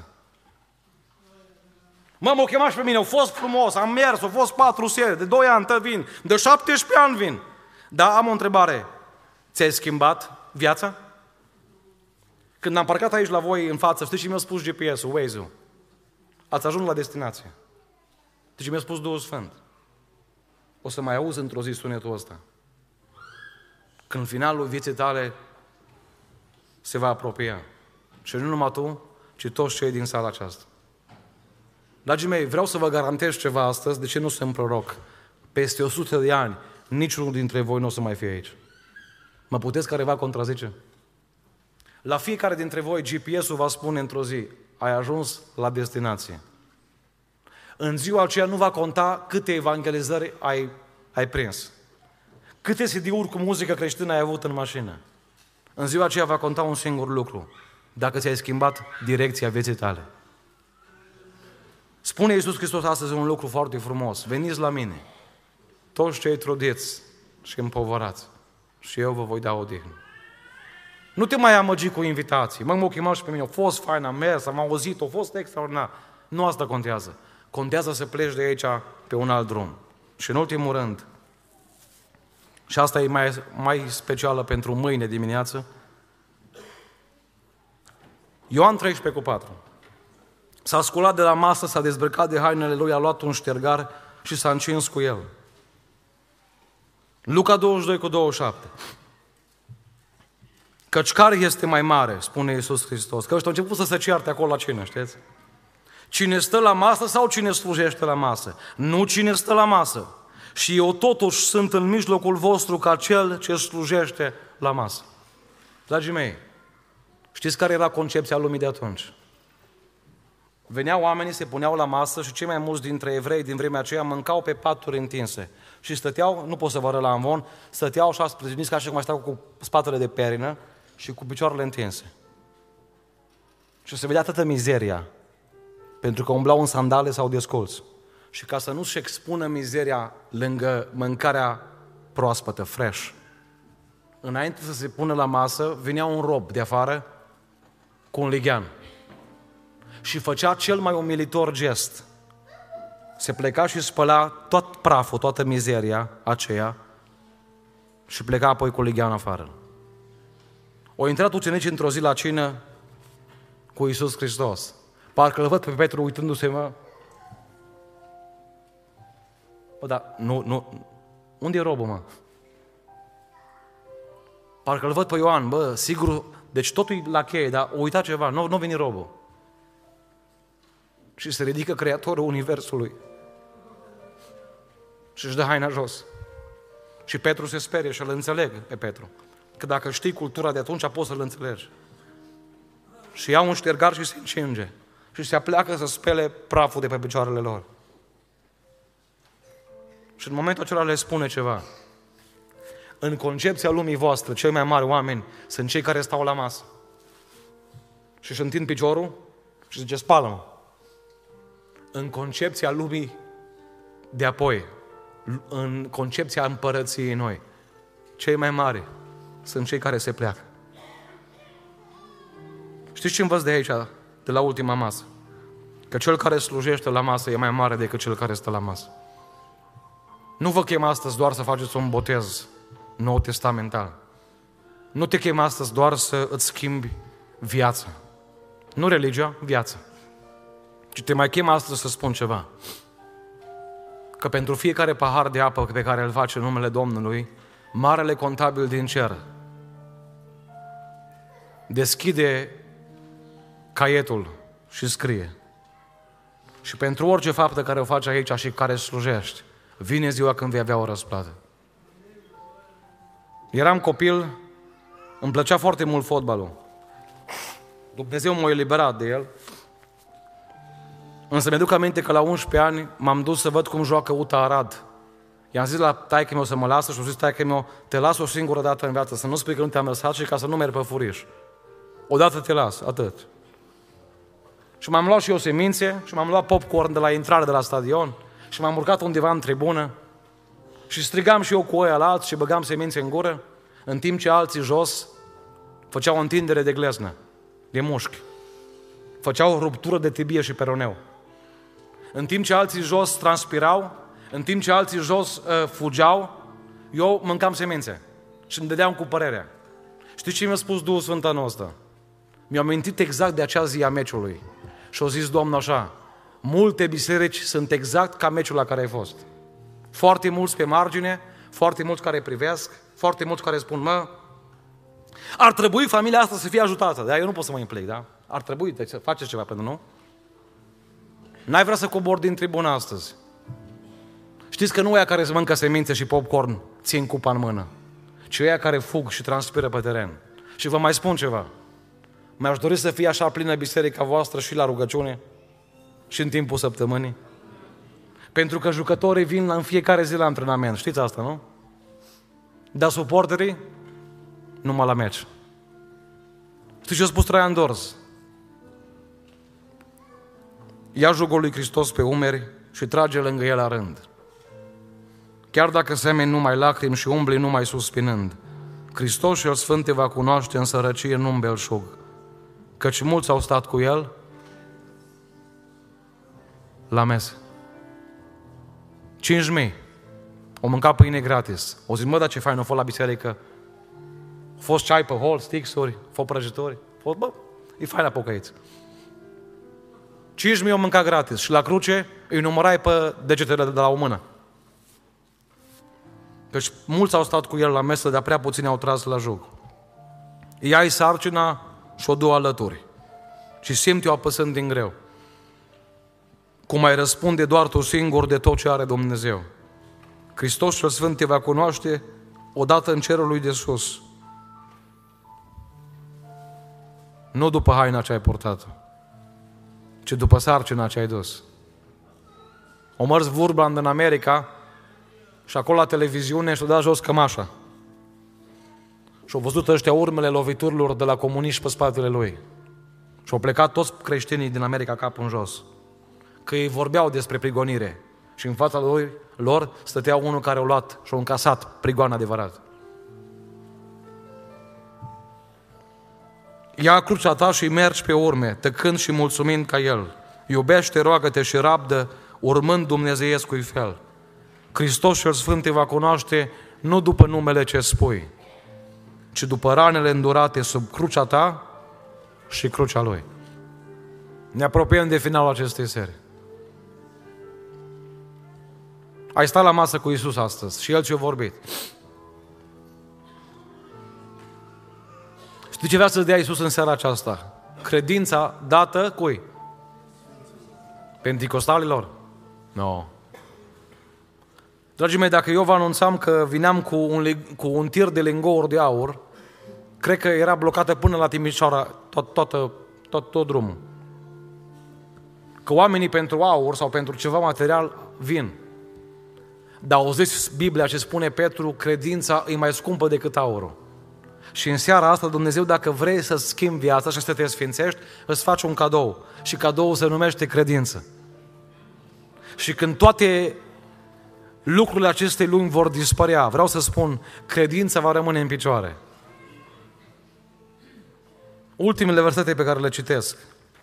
Mă, m-au chemat și pe mine, au fost frumos, am mers, au fost 4 serii, de 2 ani vin, de 17 ani vin. Dar am o întrebare. Ți-ai schimbat viața? Când am parcat aici la voi în față, știți ce mi-a spus GPS-ul, Waze-ul? Ați ajuns la destinație. Știți ce mi-a spus Duhul Sfânt? O să mai auzi într-o zi sunetul ăsta. Când finalul vieții tale se va apropia. Și nu numai tu, ci toți cei din sala aceasta. Dragii mei, vreau să vă garantez ceva astăzi, de ce nu sunt proroc. Peste 100 de ani, niciunul dintre voi nu o să mai fie aici. Mă puteți careva contrazice? La fiecare dintre voi, GPS-ul va spune într-o zi: ai ajuns la destinație. În ziua aceea nu va conta câte evangelizări ai prins. Câte CD-uri cu muzică creștină ai avut în mașină. În ziua aceea va conta un singur lucru: dacă ți-ai schimbat direcția vieții tale. Spune Iisus Hristos astăzi un lucru foarte frumos: veniți la mine, toți cei trudiți și împovărați, și eu vă voi da odihnă. Nu te mai amăgi cu invitații. M-au chemat și pe mine, a fost fain, am mers, am auzit, a fost extraordinar. Nu asta contează. Contează să pleci de aici pe un alt drum. Și în ultimul rând, și asta e mai specială pentru mâine dimineață, Ioan 13:4. S-a sculat de la masă, s-a dezbrăcat de hainele lui, a luat un ștergar și s-a încins cu el. Luca 22:27. Căci care este mai mare, spune Iisus Hristos? Că ăștia au început să se cearte acolo la cină, știți? Cine stă la masă sau cine slujește la masă? Nu cine stă la masă, Și eu totuși sunt în mijlocul vostru ca cel ce slujește la masă. Dragii mei, știți care era concepția lumii de atunci? Veneau oamenii, se puneau la masă și cei mai mulți dintre evrei din vremea aceea mâncau pe paturi întinse. Și stăteau, nu pot să vă arăt la amvon, stăteau așa sprijiniți ca și cum stau cu spatele de perină și cu picioarele întinse. Și se vedea toată mizeria, pentru că umblau în sandale sau desculți. Și ca să nu-și expună mizeria lângă mâncarea proaspătă, fresh, înainte să se pună la masă, venea un rob de afară cu un lighean și făcea cel mai umilitor gest. Se pleca și spăla tot praful, toată mizeria aceea și pleca apoi cu lighean afară. Au intrat ucenicii într-o zi la cină cu Iisus Hristos. Parcă îl văd pe Petru uitându-se, mă. Bă, dar unde e robul, mă? Parcă îl văd pe Ioan, bă, sigur, deci totul e la cheie, dar o uita ceva, nu vine robul. Și se ridică Creatorul Universului și își dă haina jos. Și Petru se sperie și îl înțeleg pe Petru. Că dacă știi cultura de atunci, poți să-l înțelegi. Și ia un ștergar și se încinge. Și se apleacă să spele praful de pe picioarele lor. Și în momentul acela le spune ceva. În concepția lumii voastre, cei mai mari oameni sunt cei care stau la masă. Și își întind piciorul și zice, spală-mă. În concepția lumii de apoi, în concepția împărăției noi, cei mai mari sunt cei care se pleacă. Știți ce învăț de aici, de la ultima masă? Că cel care slujește la masă e mai mare decât cel care stă la masă. Nu vă chem astăzi doar să faceți un botez nou testamental. Nu te chem astăzi doar să îți schimbi viața. Nu religia, viața. Ci te mai chem astăzi să spun ceva. Că pentru fiecare pahar de apă pe care îl face în numele Domnului, marele contabil din cer deschide caietul și scrie. Și pentru orice faptă care o faci aici și care slujești, vine ziua când vei avea o răsplată. Eram copil, îmi plăcea foarte mult fotbalul. Dumnezeu m-a eliberat de el. Însă mi-aduc aminte că la 11 ani m-am dus să văd cum joacă UTA Arad. I-am zis la taică-meu să mă lasă și au zis taică-meu, te las o singură dată în viață, să nu spui că nu te-am lăsat și ca să nu mergi pe furiș. Odată te las, atât. Și m-am luat și eu semințe și m-am luat popcorn de la intrare de la stadion și m-am urcat undeva în tribună și strigam și eu cu ăia la alții și băgam semințe în gură, în timp ce alții jos făceau o întindere de gleznă, de mușchi. Făceau o ruptură de tibie și peroneu. În timp ce alții jos transpirau, în timp ce alții jos fugeau, eu mâncam semințe și îmi dădeam cu părerea. Știți ce mi-a spus Duhul Sfânt anul ăsta? Mi-a amintit exact de acea zi a meciului. Și a zis Domnul așa, multe biserici sunt exact ca meciul la care ai fost. Foarte mulți pe margine, foarte mulți care privesc, foarte mulți care spun, mă, ar trebui familia asta să fie ajutată, dar eu nu pot să mă implic, da? Ar trebui, deci să faceți ceva pentru nu? N-ai vrea să cobori din tribună astăzi. Știți că nu ăia care îți mâncă semințe și popcorn țin cupa în mână, ci ăia care fug și transpiră pe teren. Și vă mai spun ceva. Mi-aș dori să fie așa plină biserica voastră și la rugăciune și în timpul săptămânii. Pentru că jucătorii vin în fiecare zi la antrenament. Știți asta, nu? Dar suporterii numai la meci. Știți ce a spus Traian Dorz? Ia jugul lui Hristos pe umeri și trage lângă el la rând. Chiar dacă semeni numai lacrimi și umbli numai suspinând, Hristos cel Sfânt te va cunoaște în sărăcie, nu în belșug. Căci mulți au stat cu el la mesă. 5.000 au mâncat pâine gratis. O zic, mă, dar ce fain, au fost la biserică. Au fost ceai pe hol, stixuri, au fost prăjitori. Bă, e fain la pocăiți. 5.000 au mâncat gratis și la cruce îi numărai pe degetele de la o mână. Deci mulți au stat cu el la mesă, dar prea puțini au tras la jug. Ia-i sarcina și o du alături. Și simți-o apăsând din greu. Cum ai răspunde doar tu singur de tot ce are Dumnezeu. Hristos cel Sfânt te va cunoaște odată în cerul lui de sus. Nu după haina ce ai purtat-o, ci după sarcina ce ai dus. O mers Wurbrand în America și acolo la televiziune și-a dat jos cămașa. Și-au văzut ăștia urmele loviturilor de la comuniști pe spatele lui. Și-au plecat toți creștinii din America cap în jos. Că ei vorbeau despre prigonire. Și în fața lor stătea unul care a luat și a încasat prigoan adevărat. Ia crucea ta și mergi pe urme, tăcând și mulțumind ca El. Iubește, roagă-te și rabdă, urmând dumnezeiescui fel. Hristos cel Sfânt te va cunoaște nu după numele ce spui, ci după ranele îndurate sub crucea ta și crucea Lui. Ne apropiem de finalul acestei serii. Ai stat la masă cu Iisus astăzi și El ți-a vorbit. Știi ce vrea să-ți dea Iisus în seara aceasta? Credința dată cui? Penticostalilor? Nu. Dragii mei, dacă eu vă anunțam că vineam cu un tir de lingouri de aur, cred că era blocată până la Timișoara tot drumul. Că oamenii pentru aur sau pentru ceva material vin. Dar auziți Biblia ce spune Petru, credința e mai scumpă decât aurul. Și în seara asta Dumnezeu, dacă vrei să-ți schimbi viața și să te sfințești, îți faci un cadou. Și cadoul se numește credință. Și când toate lucrurile acestei lumi vor dispărea, vreau să spun, credința va rămâne în picioare. Ultimele versete pe care le citesc.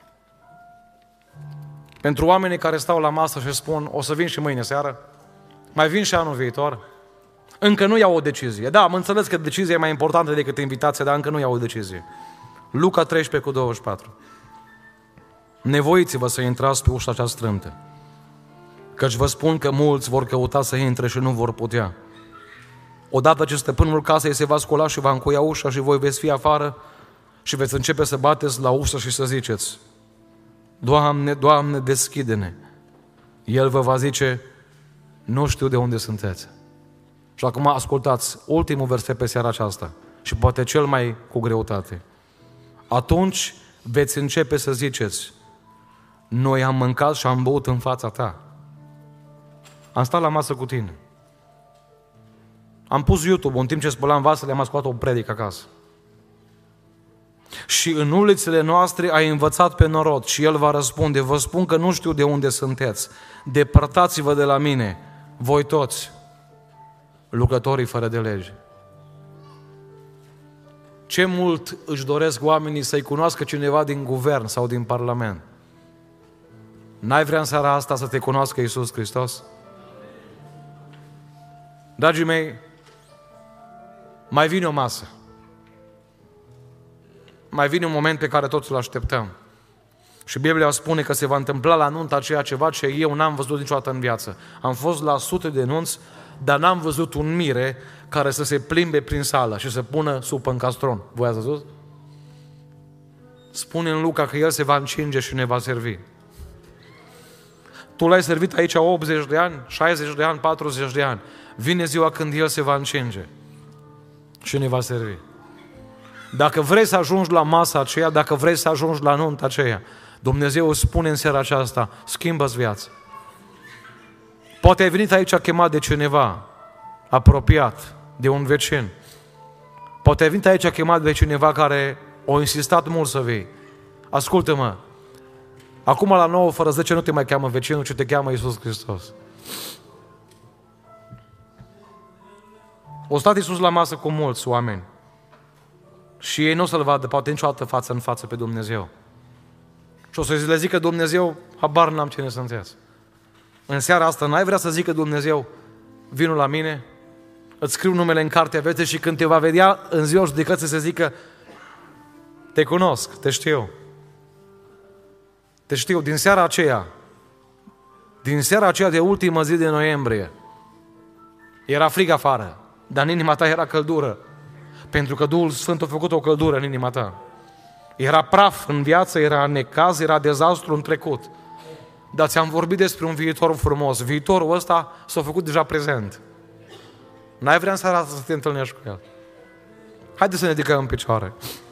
Pentru oamenii care stau la masă și spun, o să vin și mâine seară, mai vin și anul viitor, încă nu iau o decizie. Da, am înțeles că decizia e mai importantă decât invitația, dar încă nu iau o decizie. Luca 13:24. Nevoiți-vă să intrați pe ușa cea strâmtă, căci vă spun că mulți vor căuta să intre și nu vor putea. Odată ce stăpânul casei se va scola și va încuia ușa și voi veți fi afară și veți începe să bateți la ușă și să ziceți, Doamne, Doamne, deschide-ne. El vă va zice, nu știu de unde sunteți. Și acum ascultați ultimul verset pe seara aceasta și poate cel mai cu greutate. Atunci veți începe să ziceți, noi am mâncat și am băut în fața ta. Am stat la masă cu tine. Am pus YouTube, în timp ce spălam vasele, am ascultat o predică acasă. Și în ulițele noastre ai învățat pe norod și el va răspunde, vă spun că nu știu de unde sunteți, depărtați-vă de la mine, voi toți, lucrătorii fără de lege. Ce mult își doresc oamenii să-i cunoască cineva din guvern sau din parlament. N-ai vrea în seara asta să te cunoască Iisus Hristos? Dragii mei, mai vine o masă. Mai vine un moment pe care toți îl așteptăm. Și Biblia spune că se va întâmpla la nunta aceea ceva ce eu n-am văzut niciodată în viață. Am fost la sute de nunți, dar n-am văzut un mire care să se plimbe prin sală și să pună supă în castron. Voi ați văzut? Spune în Luca că El se va încinge și ne va servi. Tu l-ai servit aici 80 de ani, 60 de ani, 40 de ani. Vine ziua când El se va încinge și ne va servi. Dacă vrei să ajungi la masa aceea, dacă vrei să ajungi la nunta aceea, Dumnezeu îți spune în seara aceasta, schimbă-ți viața. Poate ai venit aici chemat de cineva apropiat, de un vecin. Poate ai venit aici chemat de cineva care a insistat mult să vii. Ascultă-mă, acum la 9 fără 10 nu te mai cheamă vecinul, ci te cheamă Iisus Hristos. O stat Iisus la masă cu mulți oameni și ei nu o să-L vadă, poate niciodată față în față pe Dumnezeu. Și o să le zică Dumnezeu, habar n-am cine sunteți. În seara asta n-ai vrea să zică Dumnezeu, vino la mine, îți scriu numele în cartea vieții și când te va vedea în ziua judecății să zică, te cunosc, te știu. Te știu, din seara aceea de ultimă zi de noiembrie, era frig afară, dar în inima ta era căldură, pentru că Duhul Sfânt a făcut o căldură în inima ta. Era praf în viață, era necaz, era dezastru în trecut. Dar ți-am vorbit despre un viitor frumos. Viitorul ăsta s-a făcut deja prezent. N-ai vrea în seara asta să te întâlnești cu El? Haideți să ne ridicăm în picioare.